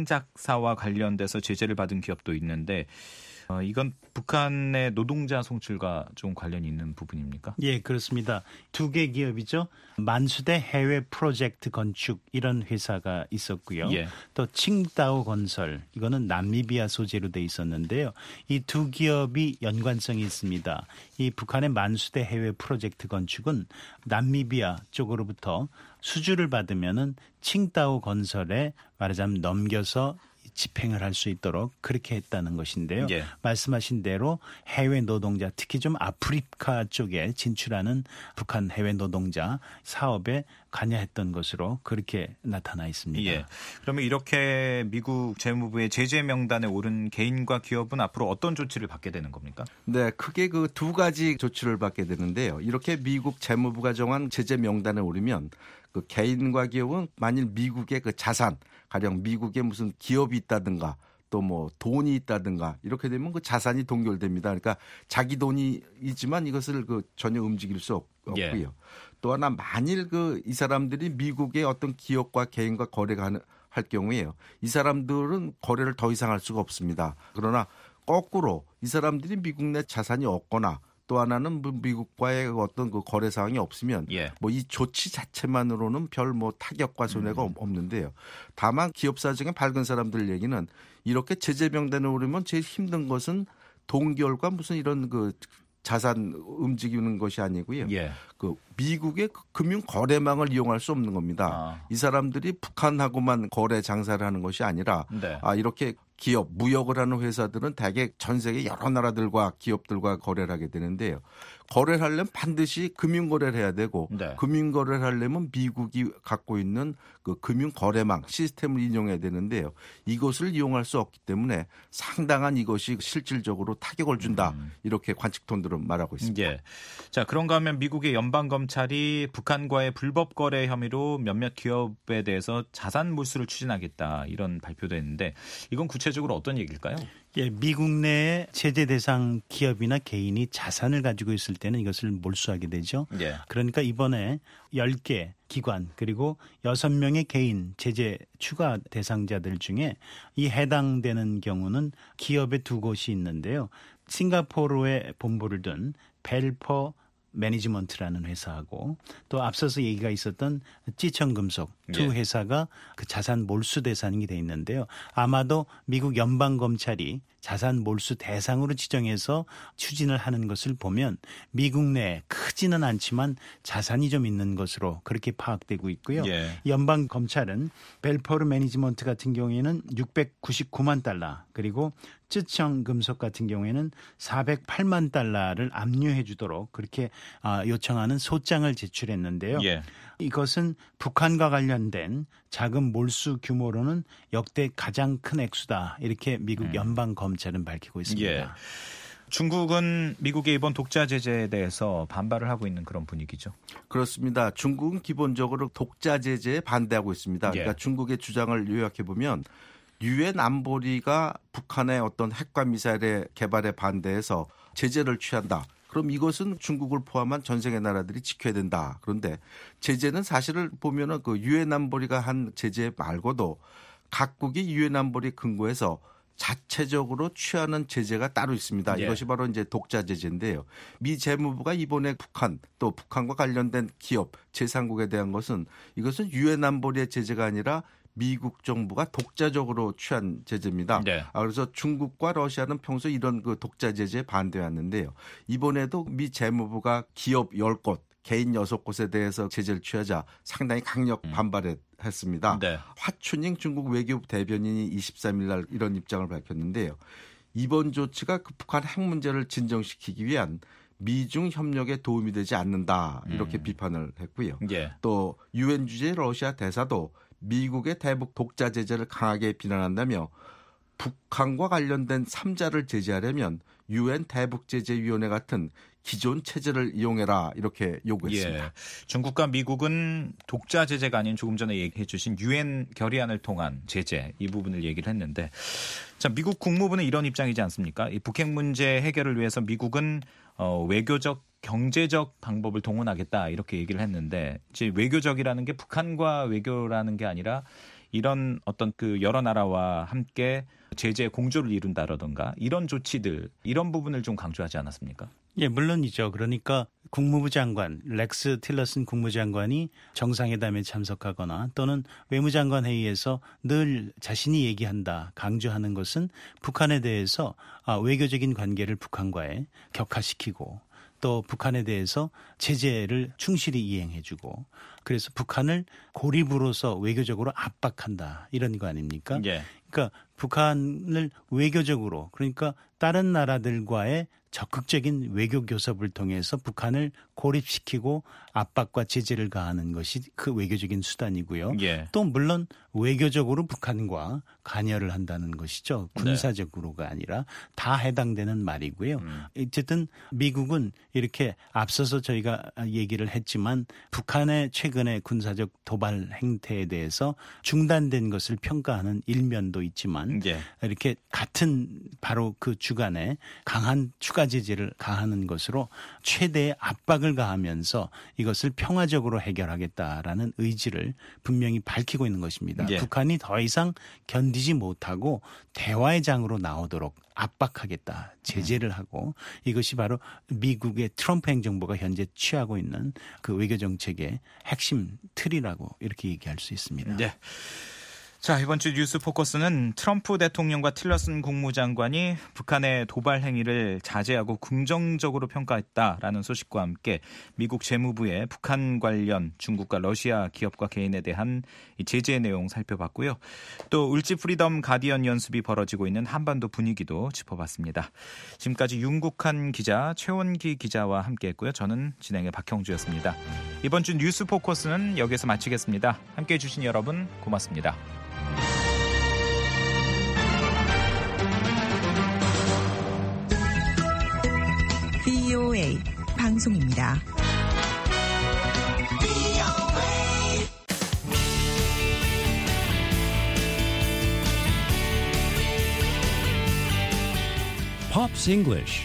창작사와 관련돼서 제재를 받은 기업도 있는데 어, 이건 북한의 노동자 송출과 좀 관련이 있는 부분입니까? 예, 그렇습니다. 두 개 기업이죠. 만수대 해외 프로젝트 건축 이런 회사가 있었고요. 예. 또 칭다오 건설 이거는 나미비아 소재로 돼 있었는데요. 이 두 기업이 연관성이 있습니다. 이 북한의 만수대 해외 프로젝트 건축은 나미비아 쪽으로부터 수주를 받으면은 칭다오 건설에 말하자면 넘겨서 집행을 할 수 있도록 그렇게 했다는 것인데요. 예. 말씀하신 대로 해외 노동자 특히 좀 아프리카 쪽에 진출하는 북한 해외 노동자 사업에 관여했던 것으로 그렇게 나타나 있습니다. 예. 그러면 이렇게 미국 재무부의 제재 명단에 오른 개인과 기업은 앞으로 어떤 조치를 받게 되는 겁니까? 네, 크게 그 두 가지 조치를 받게 되는데요. 이렇게 미국 재무부가 정한 제재 명단에 오르면 그 개인과 기업은 만일 미국의 그 자산, 가령 미국에 무슨 기업이 있다든가 또 뭐 돈이 있다든가 이렇게 되면 그 자산이 동결됩니다. 그러니까 자기 돈이지만 이것을 그 전혀 움직일 수 없, 없고요. 예. 또 하나 만일 그 이 사람들이 미국의 어떤 기업과 개인과 거래가 하는, 할 경우에요. 이 사람들은 거래를 더 이상 할 수가 없습니다. 그러나 거꾸로 이 사람들이 미국 내 자산이 없거나 또 하나는 미국과의 어떤 그 거래 사항이 없으면 예. 뭐 이 조치 자체만으로는 별 뭐 타격과 손해가 음. 없는데요. 다만 기업 사정에 밝은 사람들 얘기는 이렇게 제재 명단에 오르면 제일 힘든 것은 동결과 무슨 이런 그 자산 움직이는 것이 아니고요. 예. 그 미국의 금융 거래망을 이용할 수 없는 겁니다. 아. 이 사람들이 북한하고만 거래 장사를 하는 것이 아니라 네. 아 이렇게 기업, 무역을 하는 회사들은 대개 전 세계 여러 나라들과 기업들과 거래를 하게 되는데요. 거래를 하려면 반드시 금융거래를 해야 되고 네. 금융거래를 하려면 미국이 갖고 있는 그 금융거래망 시스템을 인용해야 되는데요. 이것을 이용할 수 없기 때문에 상당한 이것이 실질적으로 타격을 준다. 음. 이렇게 관측톤들은 말하고 있습니다. 예. 자, 그런가 하면 미국의 연방검찰이 북한과의 불법 거래 혐의로 몇몇 기업에 대해서 자산 몰수를 추진하겠다. 이런 발표도 했는데 이건 구체적으로 어떤 얘기일까요? 예, 미국 내에 제재 대상 기업이나 개인이 자산을 가지고 있을 때는 이것을 몰수하게 되죠. 예. 그러니까 이번에 열 개 기관 그리고 여섯 명의 개인 제재 추가 대상자들 중에 이 해당되는 경우는 기업의 두 곳이 있는데요. 싱가포르에 본부를 둔 벨퍼 매니지먼트라는 회사하고 또 앞서서 얘기가 있었던 찌청금속 두 예. 회사가 그 자산 몰수 대상이 돼 있는데요. 아마도 미국 연방검찰이 자산 몰수 대상으로 지정해서 추진을 하는 것을 보면 미국 내에 크지는 않지만 자산이 좀 있는 것으로 그렇게 파악되고 있고요. 예. 연방검찰은 벨퍼르 매니지먼트 같은 경우에는 육백구십구만 달러 그리고 쯔청금속 같은 경우에는 사백팔만 달러를 압류해 주도록 그렇게 요청하는 소장을 제출했는데요. 예. 이것은 북한과 관련된 자금 몰수 규모로는 역대 가장 큰 액수다. 이렇게 미국 음. 연방검찰은 밝히고 있습니다. 예. 중국은 미국의 이번 독자 제재에 대해서 반발을 하고 있는 그런 분위기죠. 그렇습니다. 중국은 기본적으로 독자 제재에 반대하고 있습니다. 예. 그러니까 중국의 주장을 요약해 보면 유엔 안보리가 북한의 어떤 핵과 미사일의 개발에 반대해서 제재를 취한다. 그럼 이것은 중국을 포함한 전 세계 나라들이 지켜야 된다. 그런데 제재는 사실을 보면은 그 유엔 안보리가 한 제재 말고도 각국이 유엔 안보리 근거에서 자체적으로 취하는 제재가 따로 있습니다. 예. 이것이 바로 이제 독자 제재인데요. 미 재무부가 이번에 북한 또 북한과 관련된 기업 제삼국에 대한 것은 이것은 유엔 안보리의 제재가 아니라 미국 정부가 독자적으로 취한 제재입니다. 네. 아, 그래서 중국과 러시아는 평소 이런 그 독자 제재에 반대했는데요. 이번에도 미 재무부가 기업 열 곳, 개인 여섯 곳에 대해서 제재를 취하자 상당히 강력 반발했습니다. 네. 화춘잉 중국 외교부 대변인이 이십삼 일 날 이런 입장을 밝혔는데요. 이번 조치가 그 북한 핵 문제를 진정시키기 위한 미중 협력에 도움이 되지 않는다 이렇게 음. 비판을 했고요. 예. 또 유엔 주재 러시아 대사도 미국의 대북 독자 제재를 강하게 비난한다며 북한과 관련된 삼자를 제재하려면 유엔 대북제재위원회 같은 기존 체제를 이용해라 이렇게 요구했습니다. 예. 중국과 미국은 독자 제재가 아닌 조금 전에 얘기해 주신 유엔 결의안을 통한 제재 이 부분을 얘기를 했는데 자, 미국 국무부는 이런 입장이지 않습니까? 이 북핵 문제 해결을 위해서 미국은 어, 외교적 경제적 방법을 동원하겠다 이렇게 얘기를 했는데 이제 외교적이라는 게 북한과 외교라는 게 아니라 이런 어떤 그 여러 나라와 함께 제재 공조를 이룬다라든가 이런 조치들 이런 부분을 좀 강조하지 않았습니까? 예, 물론이죠. 그러니까 국무부 장관, 렉스 틸러슨 국무장관이 정상회담에 참석하거나 또는 외무장관 회의에서 늘 자신이 얘기한다, 강조하는 것은 북한에 대해서 외교적인 관계를 북한과의 격화시키고 또 북한에 대해서 제재를 충실히 이행해주고 그래서 북한을 고립으로서 외교적으로 압박한다 이런 거 아닙니까? 예. 그러니까 북한을 외교적으로 그러니까 다른 나라들과의 적극적인 외교 교섭을 통해서 북한을 고립시키고 압박과 제재를 가하는 것이 그 외교적인 수단이고요. 예. 또 물론 외교적으로 북한과 관여를 한다는 것이죠. 군사적으로가 아니라 다 해당되는 말이고요. 음. 어쨌든 미국은 이렇게 앞서서 저희가 얘기를 했지만 북한의 최근의 군사적 도발 행태에 대해서 중단된 것을 평가하는 일면도 있지만 예. 이렇게 같은 바로 그 주간에 강한 추가 제재를 가하는 것으로 최대의 압박을 가하면서 이것을 평화적으로 해결하겠다라는 의지를 분명히 밝히고 있는 것입니다. 예. 북한이 더 이상 견디지 못하고 대화의 장으로 나오도록 압박하겠다, 제재를 하고 이것이 바로 미국의 트럼프 행정부가 현재 취하고 있는 그 외교 정책의 핵심 틀이라고 이렇게 얘기할 수 있습니다. 네. 자, 이번 주 뉴스 포커스는 트럼프 대통령과 틸러슨 국무장관이 북한의 도발 행위를 자제하고 긍정적으로 평가했다라는 소식과 함께 미국 재무부의 북한 관련 중국과 러시아 기업과 개인에 대한 제재 내용 살펴봤고요. 또 울지 프리덤 가디언 연습이 벌어지고 있는 한반도 분위기도 짚어봤습니다. 지금까지 윤국한 기자, 최원기 기자와 함께했고요. 저는 진행의 박형주였습니다. 이번 주 뉴스 포커스는 여기서 마치겠습니다. 함께해 주신 여러분 고맙습니다. 브이오에이 방송입니다. Pops English.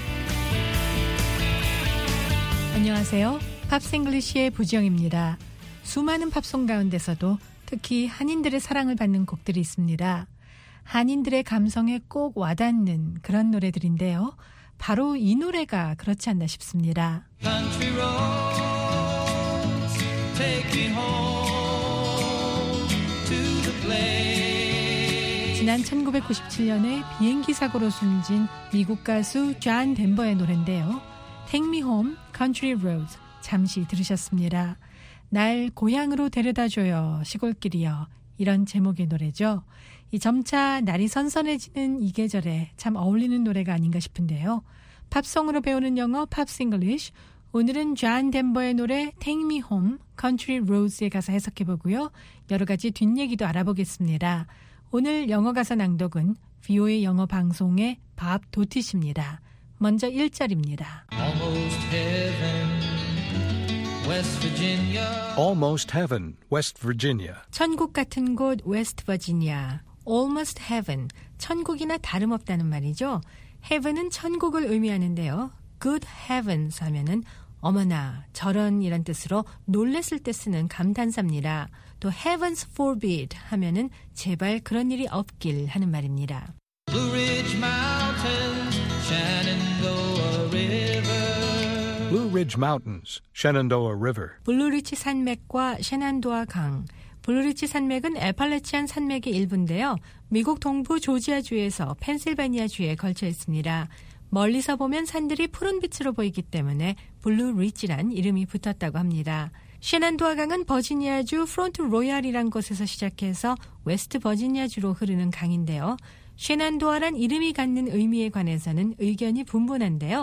안녕하세요. 팝스 잉글리시의 부지영입니다. 수많은 팝송 가운데서도 특히 한인들의 사랑을 받는 곡들이 있습니다. 한인들의 감성에 꼭 와닿는 그런 노래들인데요. 바로 이 노래가 그렇지 않나 싶습니다. Country roads, take me home to the place. 지난 천구백구십칠 년에 비행기 사고로 숨진 미국 가수 존 덴버의 노래인데요. Take me home, country roads. 잠시 들으셨습니다. 날 고향으로 데려다줘요, 시골길이요. 이런 제목의 노래죠. 이 점차 날이 선선해지는 이 계절에 참 어울리는 노래가 아닌가 싶은데요. 팝송으로 배우는 영어 팝스 잉글리쉬. 오늘은 존 덴버의 노래 Take Me Home, Country Roads의 가사 해석해보고요. 여러 가지 뒷얘기도 알아보겠습니다. 오늘 영어 가사 낭독은 브이오에이 영어 방송의 밥 도티씨입니다. 먼저 일 절입니다. Almost heaven, West Virginia. Almost Heaven, West Virginia. 천국 같은 곳 웨스트 버지니아. Almost heaven, 천국이나 다름없다는 말이죠. heaven은 천국을 의미하는데요. good heavens 하면은 어머나 저런 이란 뜻으로 놀랬을 때 쓰는 감탄사입니다. 또 heavens forbid 하면은 제발 그런 일이 없길 하는 말입니다. Blue Ridge Mountains, Shenandoah River. Blue Ridge Mountains, Shenandoah River. 블루리치 산맥과 셰난도아 강. 블루리치 산맥은 애팔레치안 산맥의 일부인데요. 미국 동부 조지아주에서 펜실베니아주에 걸쳐 있습니다. 멀리서 보면 산들이 푸른빛으로 보이기 때문에 블루리치란 이름이 붙었다고 합니다. 셰난도아 강은 버지니아주 프론트 로얄이란 곳에서 시작해서 웨스트 버지니아주로 흐르는 강인데요. 셰난도아란 이름이 갖는 의미에 관해서는 의견이 분분한데요.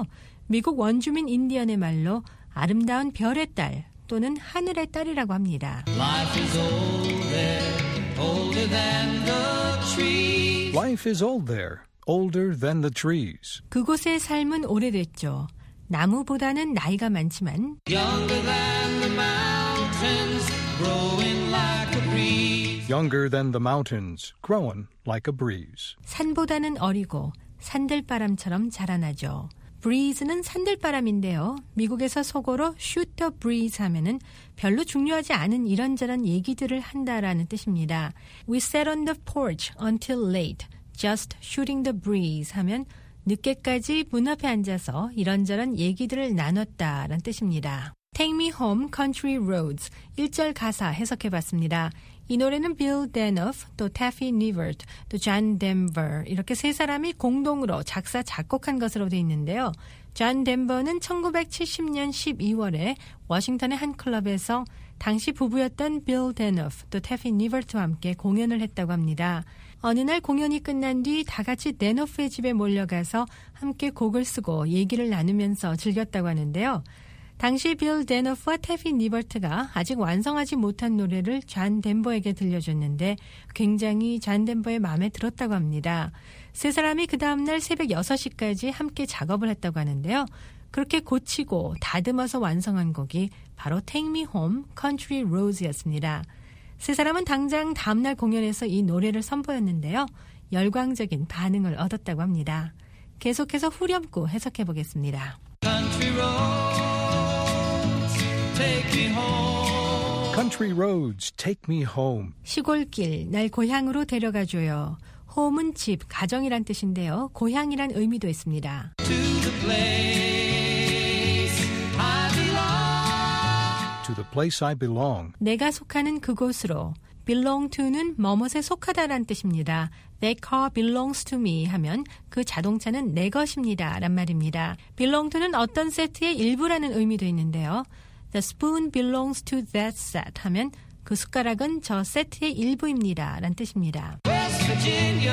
미국 원주민 인디언의 말로 아름다운 별의 딸 또는 하늘의 딸이라고 합니다. Life is old there, older than the trees. Life is old there, older than the trees. 그곳의 삶은 오래됐죠. 나무보다는 나이가 많지만 Younger than the mountains, growing like a breeze. Younger than the mountains, growing like a breeze. 산보다는 어리고 산들바람처럼 자라나죠. breeze는 산들바람인데요. 미국에서 속어로 shoot the breeze 하면은 별로 중요하지 않은 이런저런 얘기들을 한다라는 뜻입니다. We sat on the porch until late, just shooting the breeze 하면 늦게까지 문 앞에 앉아서 이런저런 얘기들을 나눴다라는 뜻입니다. Take me home, country roads. 일 절 가사 해석해봤습니다. 이 노래는 빌 데너프, 또 태피 니버트, 또 존 덴버 이렇게 세 사람이 공동으로 작사, 작곡한 것으로 되어 있는데요. 존 덴버는 천구백칠십 년 십이월에 워싱턴의 한 클럽에서 당시 부부였던 빌 데너프, 또 태피 니버트와 함께 공연을 했다고 합니다. 어느 날 공연이 끝난 뒤 다 같이 데너프의 집에 몰려가서 함께 곡을 쓰고 얘기를 나누면서 즐겼다고 하는데요. 당시 빌 데너프와 태피 니버트가 아직 완성하지 못한 노래를 존 덴버에게 들려줬는데 굉장히 존 덴버의 마음에 들었다고 합니다. 세 사람이 그 다음날 새벽 여섯 시까지 함께 작업을 했다고 하는데요. 그렇게 고치고 다듬어서 완성한 곡이 바로 Take Me Home, Country Roads였습니다. 세 사람은 당장 다음날 공연에서 이 노래를 선보였는데요. 열광적인 반응을 얻었다고 합니다. 계속해서 후렴구 해석해보겠습니다. Country roads, take me home. Country roads, take me home. 시골길, 날 고향으로 데려가줘요. home은 집, 가정이란 뜻인데요. 고향이란 의미도 있습니다. To the place I belong. To the place I belong. 내가 속하는 그곳으로. belong to는 뭐뭇에 속하다란 뜻입니다. That car belongs to me 하면 그 자동차는 내 것입니다 란 말입니다. belong to는 어떤 세트의 일부라는 의미도 있는데요. The spoon belongs to that set 하면 그 숟가락은 저 세트의 일부입니다 란 뜻입니다. West Virginia,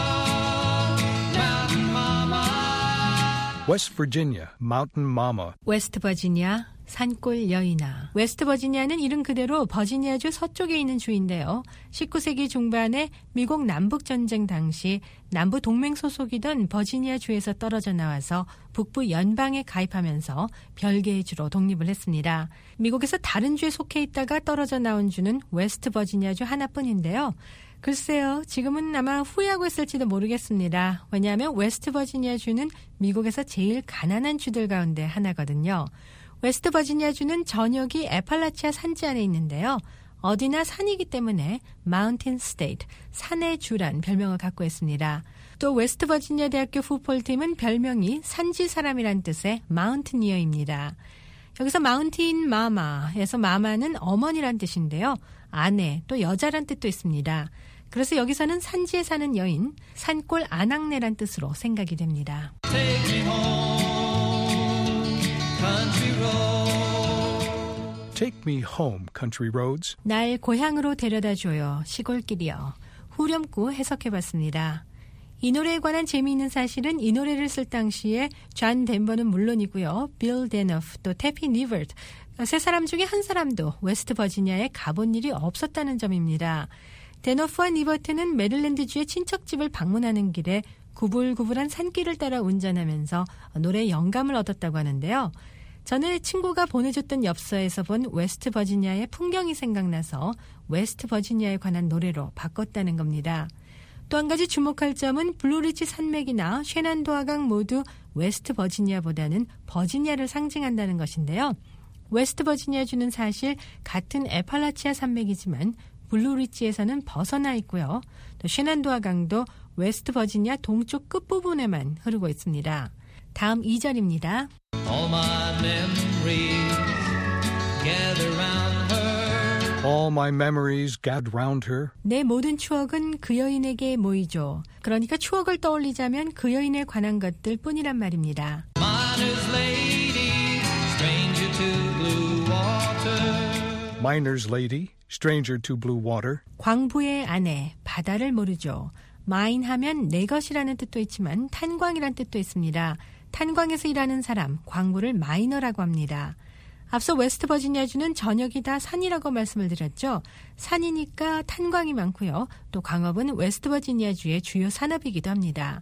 Mountain Mama. West Virginia, Mountain Mama. 웨스트 버지니아, 산골 여인아. 웨스트 버지니아는 이름 그대로 버지니아주 서쪽에 있는 주인데요. 십구 세기 중반에 미국 남북전쟁 당시 남부 동맹 소속이던 버지니아주에서 떨어져 나와서 북부 연방에 가입하면서 별개의 주로 독립을 했습니다. 미국에서 다른 주에 속해 있다가 떨어져 나온 주는 웨스트 버지니아주 하나뿐인데요. 글쎄요, 지금은 아마 후회하고 있을지도 모르겠습니다. 왜냐하면 웨스트 버지니아주는 미국에서 제일 가난한 주들 가운데 하나거든요. 웨스트 버지니아주는 전역이 애팔라치아 산지 안에 있는데요. 어디나 산이기 때문에 마운틴 스테이트, 산의 주란 별명을 갖고 있습니다. 또 웨스트 버지니아 대학교 풋볼팀은 별명이 산지 사람이란 뜻의 마운트니어입니다. 여기서 마운틴 마마에서 마마는 어머니란 뜻인데요. 아내, 또 여자란 뜻도 있습니다. 그래서 여기서는 산지에 사는 여인, 산골 아낙네란 뜻으로 생각이 됩니다. Take me home, country road. Take me home, country roads. 날 고향으로 데려다줘요, 시골길이요. 후렴구 해석해봤습니다. 이 노래에 관한 재미있는 사실은 이 노래를 쓸 당시에 존 덴버는 물론이고요. 빌 데너프, 또 태피 니버트, 세 사람 중에 한 사람도 웨스트 버지니아에 가본 일이 없었다는 점입니다. 데너프와 니버트는 메릴랜드주의 친척집을 방문하는 길에 구불구불한 산길을 따라 운전하면서 노래에 영감을 얻었다고 하는데요. 전에 친구가 보내줬던 엽서에서 본 웨스트 버지니아의 풍경이 생각나서 웨스트 버지니아에 관한 노래로 바꿨다는 겁니다. 또 한 가지 주목할 점은 블루리치 산맥이나 쉐난도아강 모두 웨스트 버지니아보다는 버지니아를 상징한다는 것인데요. 웨스트 버지니아주는 사실 같은 애팔라치아 산맥이지만 블루리치에서는 벗어나 있고요. 또 쉐난도아강도 웨스트 버지니아 동쪽 끝부분에만 흐르고 있습니다. 다음 이 절입니다. All my memories gather round her. All my memories gather round her. 내 모든 추억은 그 여인에게 모이죠. 그러니까 추억을 떠올리자면 그 여인에 관한 것들 뿐이란 말입니다. Miner's lady, stranger to blue water. Miner's lady, stranger to blue water. 광부의 아내, 바다를 모르죠. mine 하면 내 것이라는 뜻도 있지만 탄광이라는 뜻도 있습니다. 탄광에서 일하는 사람, 광부를 마이너라고 합니다. 앞서 웨스트버지니아주는 전역이 다 산이라고 말씀을 드렸죠. 산이니까 탄광이 많고요. 또 광업은 웨스트버지니아주의 주요 산업이기도 합니다.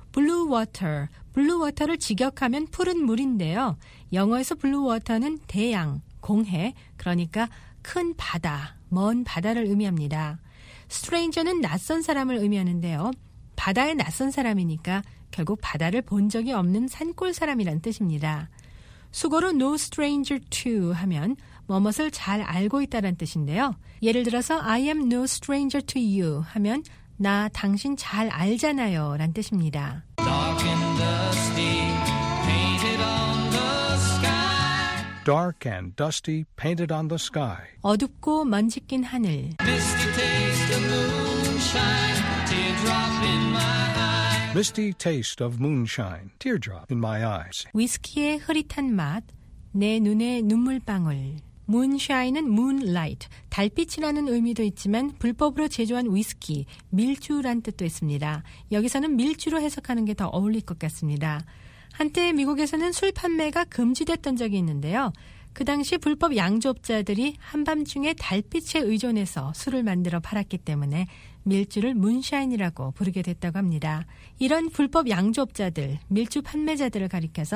블루워터, 블루워터를 직역하면 푸른 물인데요. 영어에서 블루워터는 대양, 공해, 그러니까 큰 바다, 먼 바다를 의미합니다. stranger는 낯선 사람을 의미하는데요. 바다에 낯선 사람이니까 결국 바다를 본 적이 없는 산골 사람이란 뜻입니다. 수고로 no stranger to 하면 뭐뭇을 잘 알고 있다는 뜻인데요. 예를 들어서 I am no stranger to you 하면 나 당신 잘 알잖아요 란 뜻입니다. Dark and dusty, painted on the sky. Dark and dusty, painted on the sky. 어둡고 먼지 낀 하늘. Misty taste of moonshine, teardrop in my eye. Misty taste of moonshine, teardrop in my eyes. 위스키의 흐릿한 맛, 내 눈에 눈물방울. moonshine은 moonlight, 달빛이라는 의미도 있지만 불법으로 제조한 위스키, 밀주란 뜻도 있습니다. 여기서는 밀주로 해석하는 게 더 어울릴 것 같습니다. 한때 미국에서는 술 판매가 금지됐던 적이 있는데요. 그 당시 불법 양조업자들이 한밤중에 달빛에 의존해서 술을 만들어 팔았기 때문에 밀주를 문샤인이라고 부르게 됐다고 합니다. 이런 불법 양조업자들, 밀주 판매자들을 가리켜서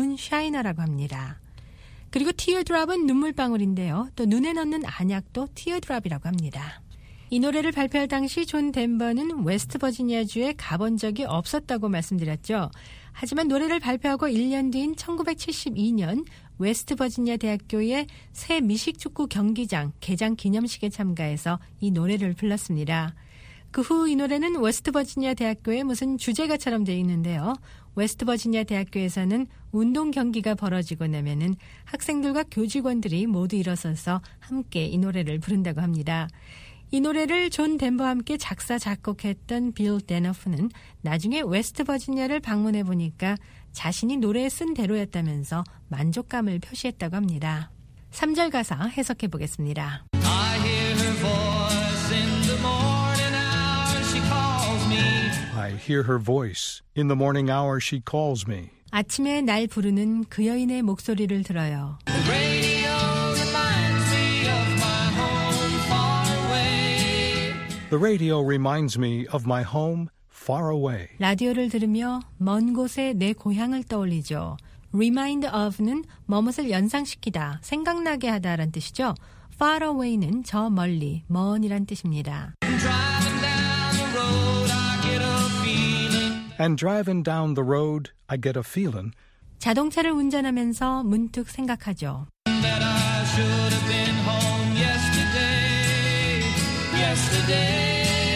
문샤이너라고 합니다. 그리고 티어드랍은 눈물방울인데요. 또 눈에 넣는 안약도 티어드랍이라고 합니다. 이 노래를 발표할 당시 존 덴버는 웨스트버지니아주에 가본 적이 없었다고 말씀드렸죠. 하지만 노래를 발표하고 일 년 뒤인 천구백칠십이 년 웨스트버지니아 대학교의 새 미식축구 경기장 개장 기념식에 참가해서 이 노래를 불렀습니다. 그 후 이 노래는 웨스트버지니아 대학교의 무슨 주제가처럼 되어 있는데요. 웨스트버지니아 대학교에서는 운동 경기가 벌어지고 나면은 학생들과 교직원들이 모두 일어서서 함께 이 노래를 부른다고 합니다. 이 노래를 존 덴버와 함께 작사, 작곡했던 빌 데너프는 나중에 웨스트버지니아를 방문해 보니까 자신이 노래에 쓴 대로였다면서 만족감을 표시했다고 합니다. 삼 절 가사 해석해 보겠습니다. I hear her voice in the morning hour, she calls me. I hear her voice. In the morning hour she calls me. 아침에 날 부르는 그 여인의 목소리를 들어요. The radio reminds me of my home far away. The radio reminds me of my home far away. 라디오를 들으며 먼 곳에 내 고향을 떠올리죠. Remind of는 뭐뭇을 연상시키다, 생각나게 하다라는 뜻이죠. Far away는 저 멀리, 먼이란 뜻입니다. Driving down the road, I get a feeling. And driving down the road, I get a feeling. 자동차를 운전하면서 문득 생각하죠. That I should have been home yesterday, yesterday.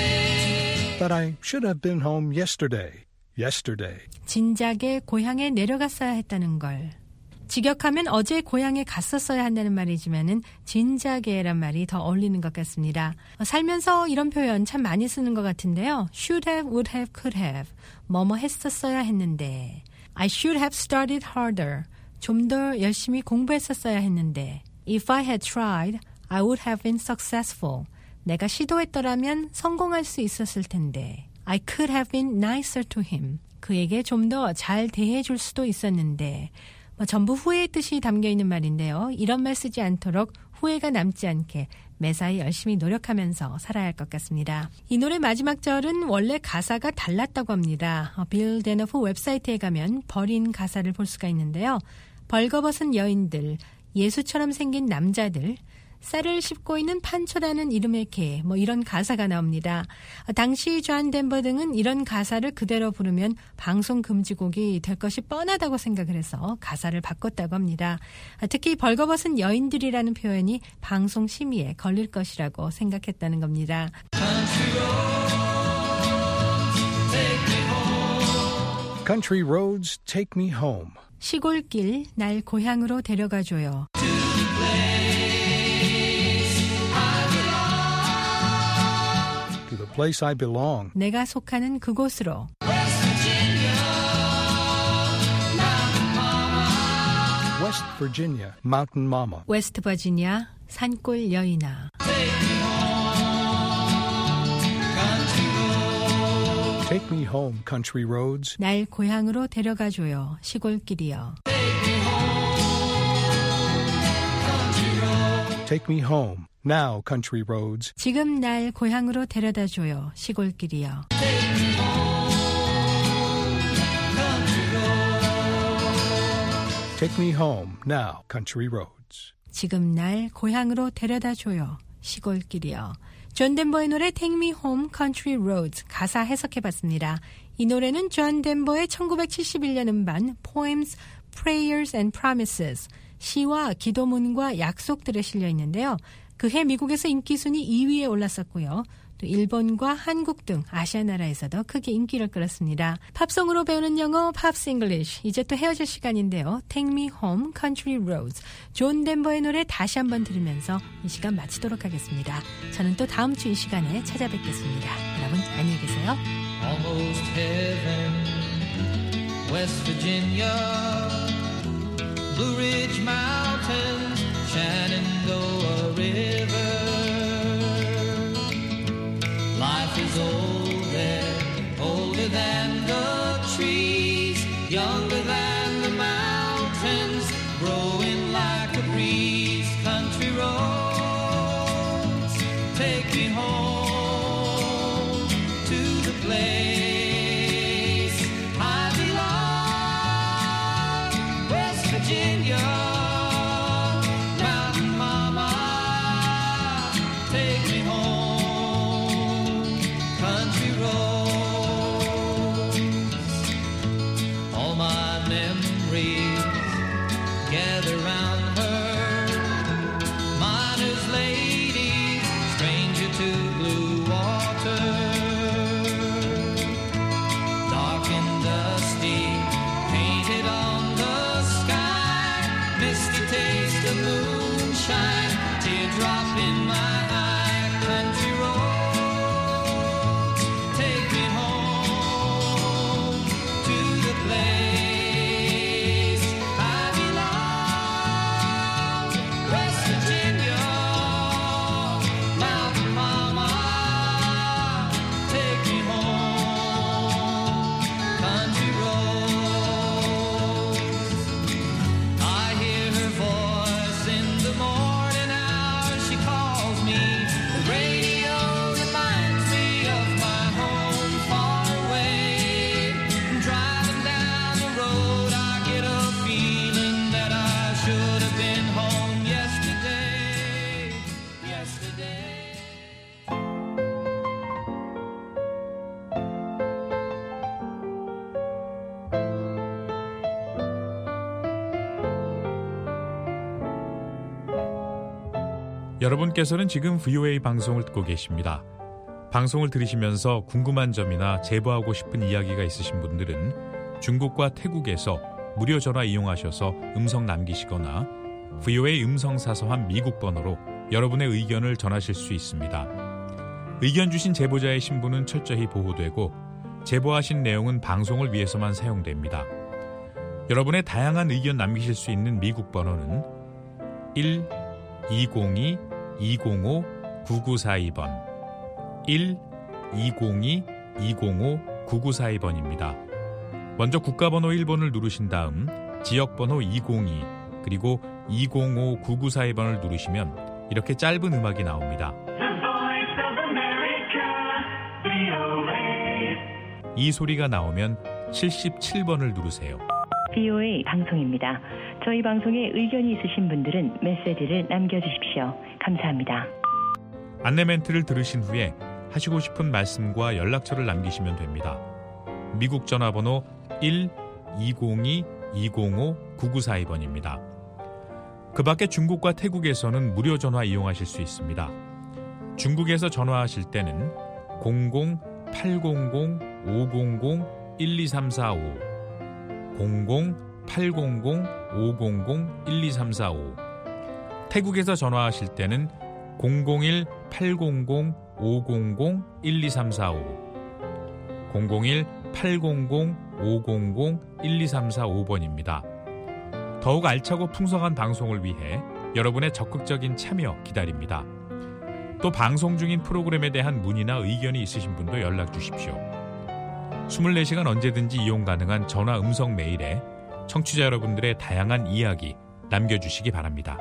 That I should have been home yesterday, yesterday. 진작에 고향에 내려갔어야 했다는 걸. 직역하면 어제 고향에 갔었어야 한다는 말이지만은 진작에란 말이 더 어울리는 것 같습니다. 살면서 이런 표현 참 많이 쓰는 것 같은데요. should have, would have, could have. 뭐뭐 했었어야 했는데. I should have started harder. 좀 더 열심히 공부했었어야 했는데. If I had tried, I would have been successful. 내가 시도했더라면 성공할 수 있었을 텐데. I could have been nicer to him. 그에게 좀 더 잘 대해줄 수도 있었는데. 뭐 전부 후회의 뜻이 담겨있는 말인데요. 이런 말 쓰지 않도록 후회가 남지 않게 매사에 열심히 노력하면서 살아야 할 것 같습니다. 이 노래 마지막 절은 원래 가사가 달랐다고 합니다. 빌 데너프 웹사이트에 가면 버린 가사를 볼 수가 있는데요. 벌거벗은 여인들, 예수처럼 생긴 남자들, 쌀을 씹고 있는 판초라는 이름의 개, 뭐 이런 가사가 나옵니다. 당시 존 덴버 등은 이런 가사를 그대로 부르면 방송 금지곡이 될 것이 뻔하다고 생각을 해서 가사를 바꿨다고 합니다. 특히 벌거벗은 여인들이라는 표현이 방송 심의에 걸릴 것이라고 생각했다는 겁니다. Country roads take me home. 시골길 날 고향으로 데려가줘요. To the place I belong. 내가 속하는 그곳으로. West Virginia, Mountain Mama. 웨스트 버지니아, 산골 여인아. Take me home, country roads. 날 고향으로 데려가줘요. 시골길이여. Take me home, now, country roads. 지금 날 고향으로 데려다줘요. 시골길이여. Take me home, now, country roads. 지금 날 고향으로 데려다줘요. 시골길이여. 존 덴버의 노래 Take Me Home, Country Roads 가사 해석해봤습니다. 이 노래는 존 덴버의 천구백칠십일 년 음반 Poems, Prayers and Promises 시와 기도문과 약속들에 실려 있는데요. 그해 미국에서 인기순위 이 위에 올랐었고요. 또 일본과 한국 등 아시아 나라에서도 크게 인기를 끌었습니다. 팝송으로 배우는 영어 팝스 잉글리쉬 이제 또 헤어질 시간인데요. Take Me Home, Country Roads 존 덴버의 노래 다시 한번 들으면서 이 시간 마치도록 하겠습니다. 저는 또 다음 주 이 시간에 찾아뵙겠습니다. 여러분 안녕히 계세요. Almost heaven, West Virginia, Blue Ridge Mountains, Shenandoah River. Life is old there, older than the trees, younger than the mountains, growing like a breeze. Country roads, take me home to the place I belong. West Virginia, Mountain Mama, take me home. Country roads, all my memories gather round her. Miner's lady, stranger to blue water. Dark and dusty, painted on the sky. Misty taste of moonshine, teardrop in my eye. Country roads, take me home to the place I belong. West Virginia, Mountain Mama, take me home. Country roads, I hear her voice in the morning hour. She calls me. The radio reminds me of my home far away. Driving down the road, I get a feeling that I should have been home yesterday. Yesterday. 여러분께서는 지금 브이오에이 방송을 듣고 계십니다. 방송을 들으시면서 궁금한 점이나 제보하고 싶은 이야기가 있으신 분들은 중국과 태국에서 무료 전화 이용하셔서 음성 남기시거나 브이오에이 음성사서함 미국 번호로 여러분의 의견을 전하실 수 있습니다. 의견 주신 제보자의 신분은 철저히 보호되고 제보하신 내용은 방송을 위해서만 사용됩니다. 여러분의 다양한 의견 남기실 수 있는 미국 번호는 일 이공이 이공오 구구사이 번 일 이공이 이공오 구구사이 번입니다. 먼저 국가번호 일 번을 누르신 다음 지역번호 이공이 그리고 이공오 구구사이 번을 누르시면 이렇게 짧은 음악이 나옵니다. 이 소리가 나오면 칠십칠 번을 누르세요. 브이오에이 방송입니다. 저희 방송에 의견이 있으신 분들은 메시지를 남겨주십시오. 감사합니다. 안내 멘트를 들으신 후에 하시고 싶은 말씀과 연락처를 남기시면 됩니다. 미국 전화번호 일 이공이 이공오 구구사이 번입니다. 그 밖에 중국과 태국에서는 무료 전화 이용하실 수 있습니다. 중국에서 전화하실 때는 공공 팔공공 오공공 일이삼사오 공공 팔공공 오공공 일이삼사오 태국에서 전화하실 때는 공공일 팔공공 오공공 일이삼사오 공공일 팔공공 오공공 일이삼사오 번입니다. 더욱 알차고 풍성한 방송을 위해 여러분의 적극적인 참여 기다립니다. 또 방송 중인 프로그램에 대한 문의나 의견이 있으신 분도 연락 주십시오. 이십사 시간 언제든지 이용 가능한 전화 음성 메일에 청취자 여러분들의 다양한 이야기 남겨주시기 바랍니다.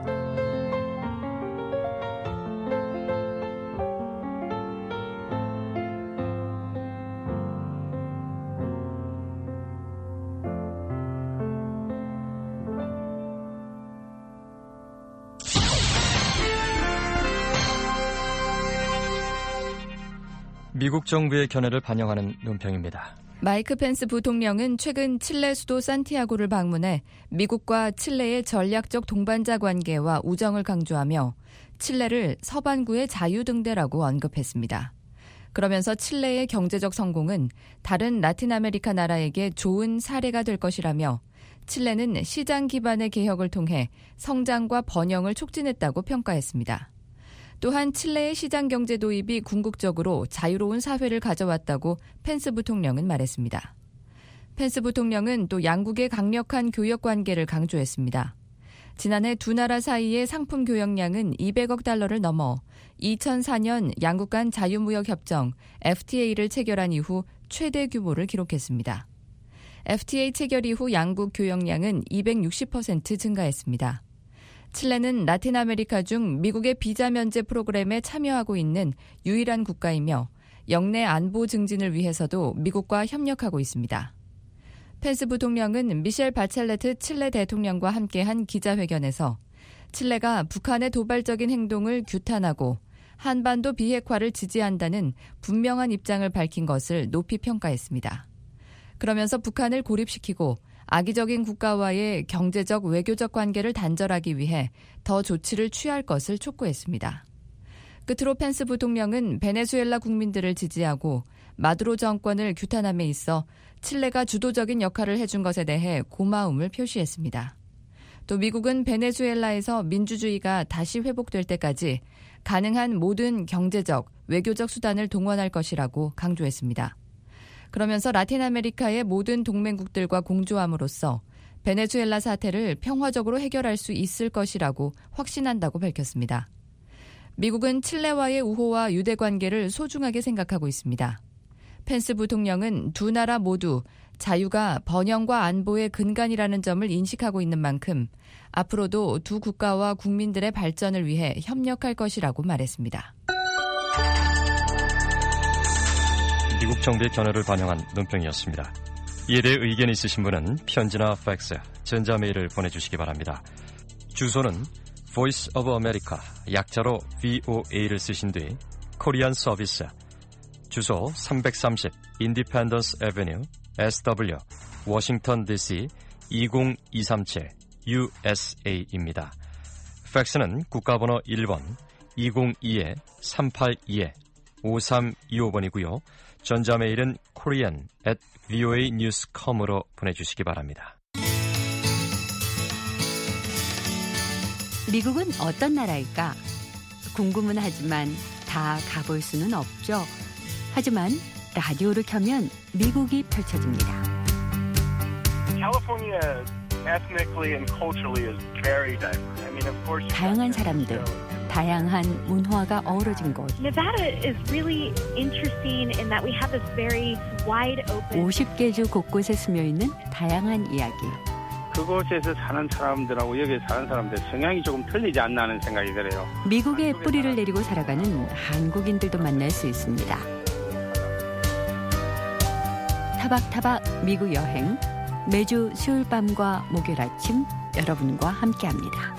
미국 정부의 견해를 반영하는 논평입니다. 마이크 펜스 부통령은 최근 칠레 수도 산티아고를 방문해 미국과 칠레의 전략적 동반자 관계와 우정을 강조하며 칠레를 서반구의 자유등대라고 언급했습니다. 그러면서 칠레의 경제적 성공은 다른 라틴 아메리카 나라에게 좋은 사례가 될 것이라며 칠레는 시장 기반의 개혁을 통해 성장과 번영을 촉진했다고 평가했습니다. 또한 칠레의 시장 경제 도입이 궁극적으로 자유로운 사회를 가져왔다고 펜스 부통령은 말했습니다. 펜스 부통령은 또 양국의 강력한 교역 관계를 강조했습니다. 지난해 두 나라 사이의 상품 교역량은 이백억 달러를 넘어 이천사 년 양국 간 자유무역협정 에프티에이를 체결한 이후 최대 규모를 기록했습니다. 에프티에이 체결 이후 양국 교역량은 이백육십 퍼센트 증가했습니다. 칠레는 라틴 아메리카 중 미국의 비자 면제 프로그램에 참여하고 있는 유일한 국가이며 영내 안보 증진을 위해서도 미국과 협력하고 있습니다. 펜스 부통령은 미셸 바첼레트 칠레 대통령과 함께한 기자회견에서 칠레가 북한의 도발적인 행동을 규탄하고 한반도 비핵화를 지지한다는 분명한 입장을 밝힌 것을 높이 평가했습니다. 그러면서 북한을 고립시키고 악의적인 국가와의 경제적, 외교적 관계를 단절하기 위해 더 조치를 취할 것을 촉구했습니다. 끝으로 펜스 부통령은 베네수엘라 국민들을 지지하고 마두로 정권을 규탄함에 있어 칠레가 주도적인 역할을 해준 것에 대해 고마움을 표시했습니다. 또 미국은 베네수엘라에서 민주주의가 다시 회복될 때까지 가능한 모든 경제적, 외교적 수단을 동원할 것이라고 강조했습니다. 그러면서 라틴 아메리카의 모든 동맹국들과 공조함으로써 베네수엘라 사태를 평화적으로 해결할 수 있을 것이라고 확신한다고 밝혔습니다. 미국은 칠레와의 우호와 유대 관계를 소중하게 생각하고 있습니다. 펜스 부통령은 두 나라 모두 자유가 번영과 안보의 근간이라는 점을 인식하고 있는 만큼 앞으로도 두 국가와 국민들의 발전을 위해 협력할 것이라고 말했습니다. 미국 정부의 견해를 반영한 논평이었습니다. 이에 대해 의견이 있으신 분은 편지나 팩스, 전자메일을 보내주시기 바랍니다. 주소는 Voice of America, 약자로 브이오에이를 쓰신 뒤 코리안 서비스, 주소 삼백삼십 Independence Avenue, 에스더블유, 워싱턴 디씨 이공이삼칠 유에스에이입니다. 팩스는 국가번호 일 번 이공이 삼팔이 오삼이오 번이고요. 전자메일은 korean at 브이오에이 뉴스 닷컴으로 보내주시기 바랍니다. 미국은 어떤 나라일까? 궁금은 하지만 다 가볼 수는 없죠. 하지만 라디오를 켜면 미국이 펼쳐집니다. 다양한 사람들, 다양한 문화가 어우러진 곳. 오십 개 주 곳곳에 스며있는 다양한 이야기. 그곳에서 사는 사람들하고 여기 사는 사람들 성향이 조금 틀리지 않나 하는 생각이 들어요. 미국에 뿌리를 내리고 살아가는 한국인들도 만날 수 있습니다. 타박타박 미국 여행, 매주 수요일 밤과 목요일 아침 여러분과 함께합니다.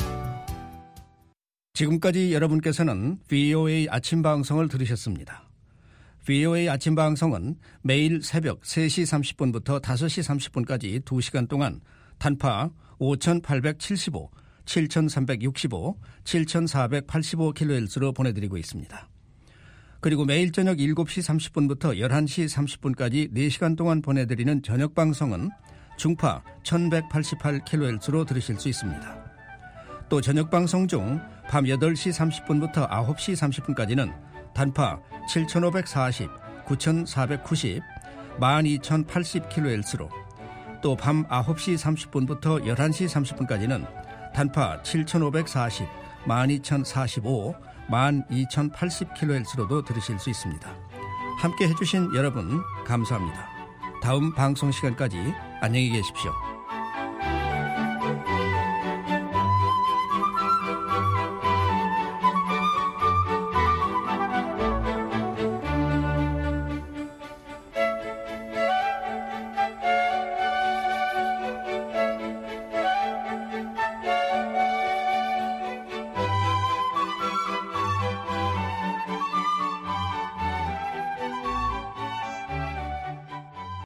지금까지 여러분께서는 브이오에이 아침 방송을 들으셨습니다. 브이오에이 아침 방송은 매일 새벽 세 시 삼십 분부터 다섯 시 삼십 분까지 두 시간 동안 단파 오천팔백칠십오, 칠천삼백육십오, 칠천사백팔십오 킬로헤르츠로 보내드리고 있습니다. 그리고 매일 저녁 일곱 시 삼십 분부터 열한 시 삼십 분까지 네 시간 동안 보내드리는 저녁 방송은 중파 천백팔십팔 킬로헤르츠로 들으실 수 있습니다. 또 저녁 방송 중 밤 여덟 시 삼십 분부터 아홉 시 삼십 분까지는 단파 칠천오백사십, 구천사백구십, 만 이천팔십 킬로헤르츠로 또 밤 아홉 시 삼십 분부터 열한 시 삼십 분까지는 단파 칠천오백사십, 만 이천사십오, 만 이천팔십 킬로헤르츠로도 들으실 수 있습니다. 함께 해주신 여러분 감사합니다. 다음 방송 시간까지 안녕히 계십시오.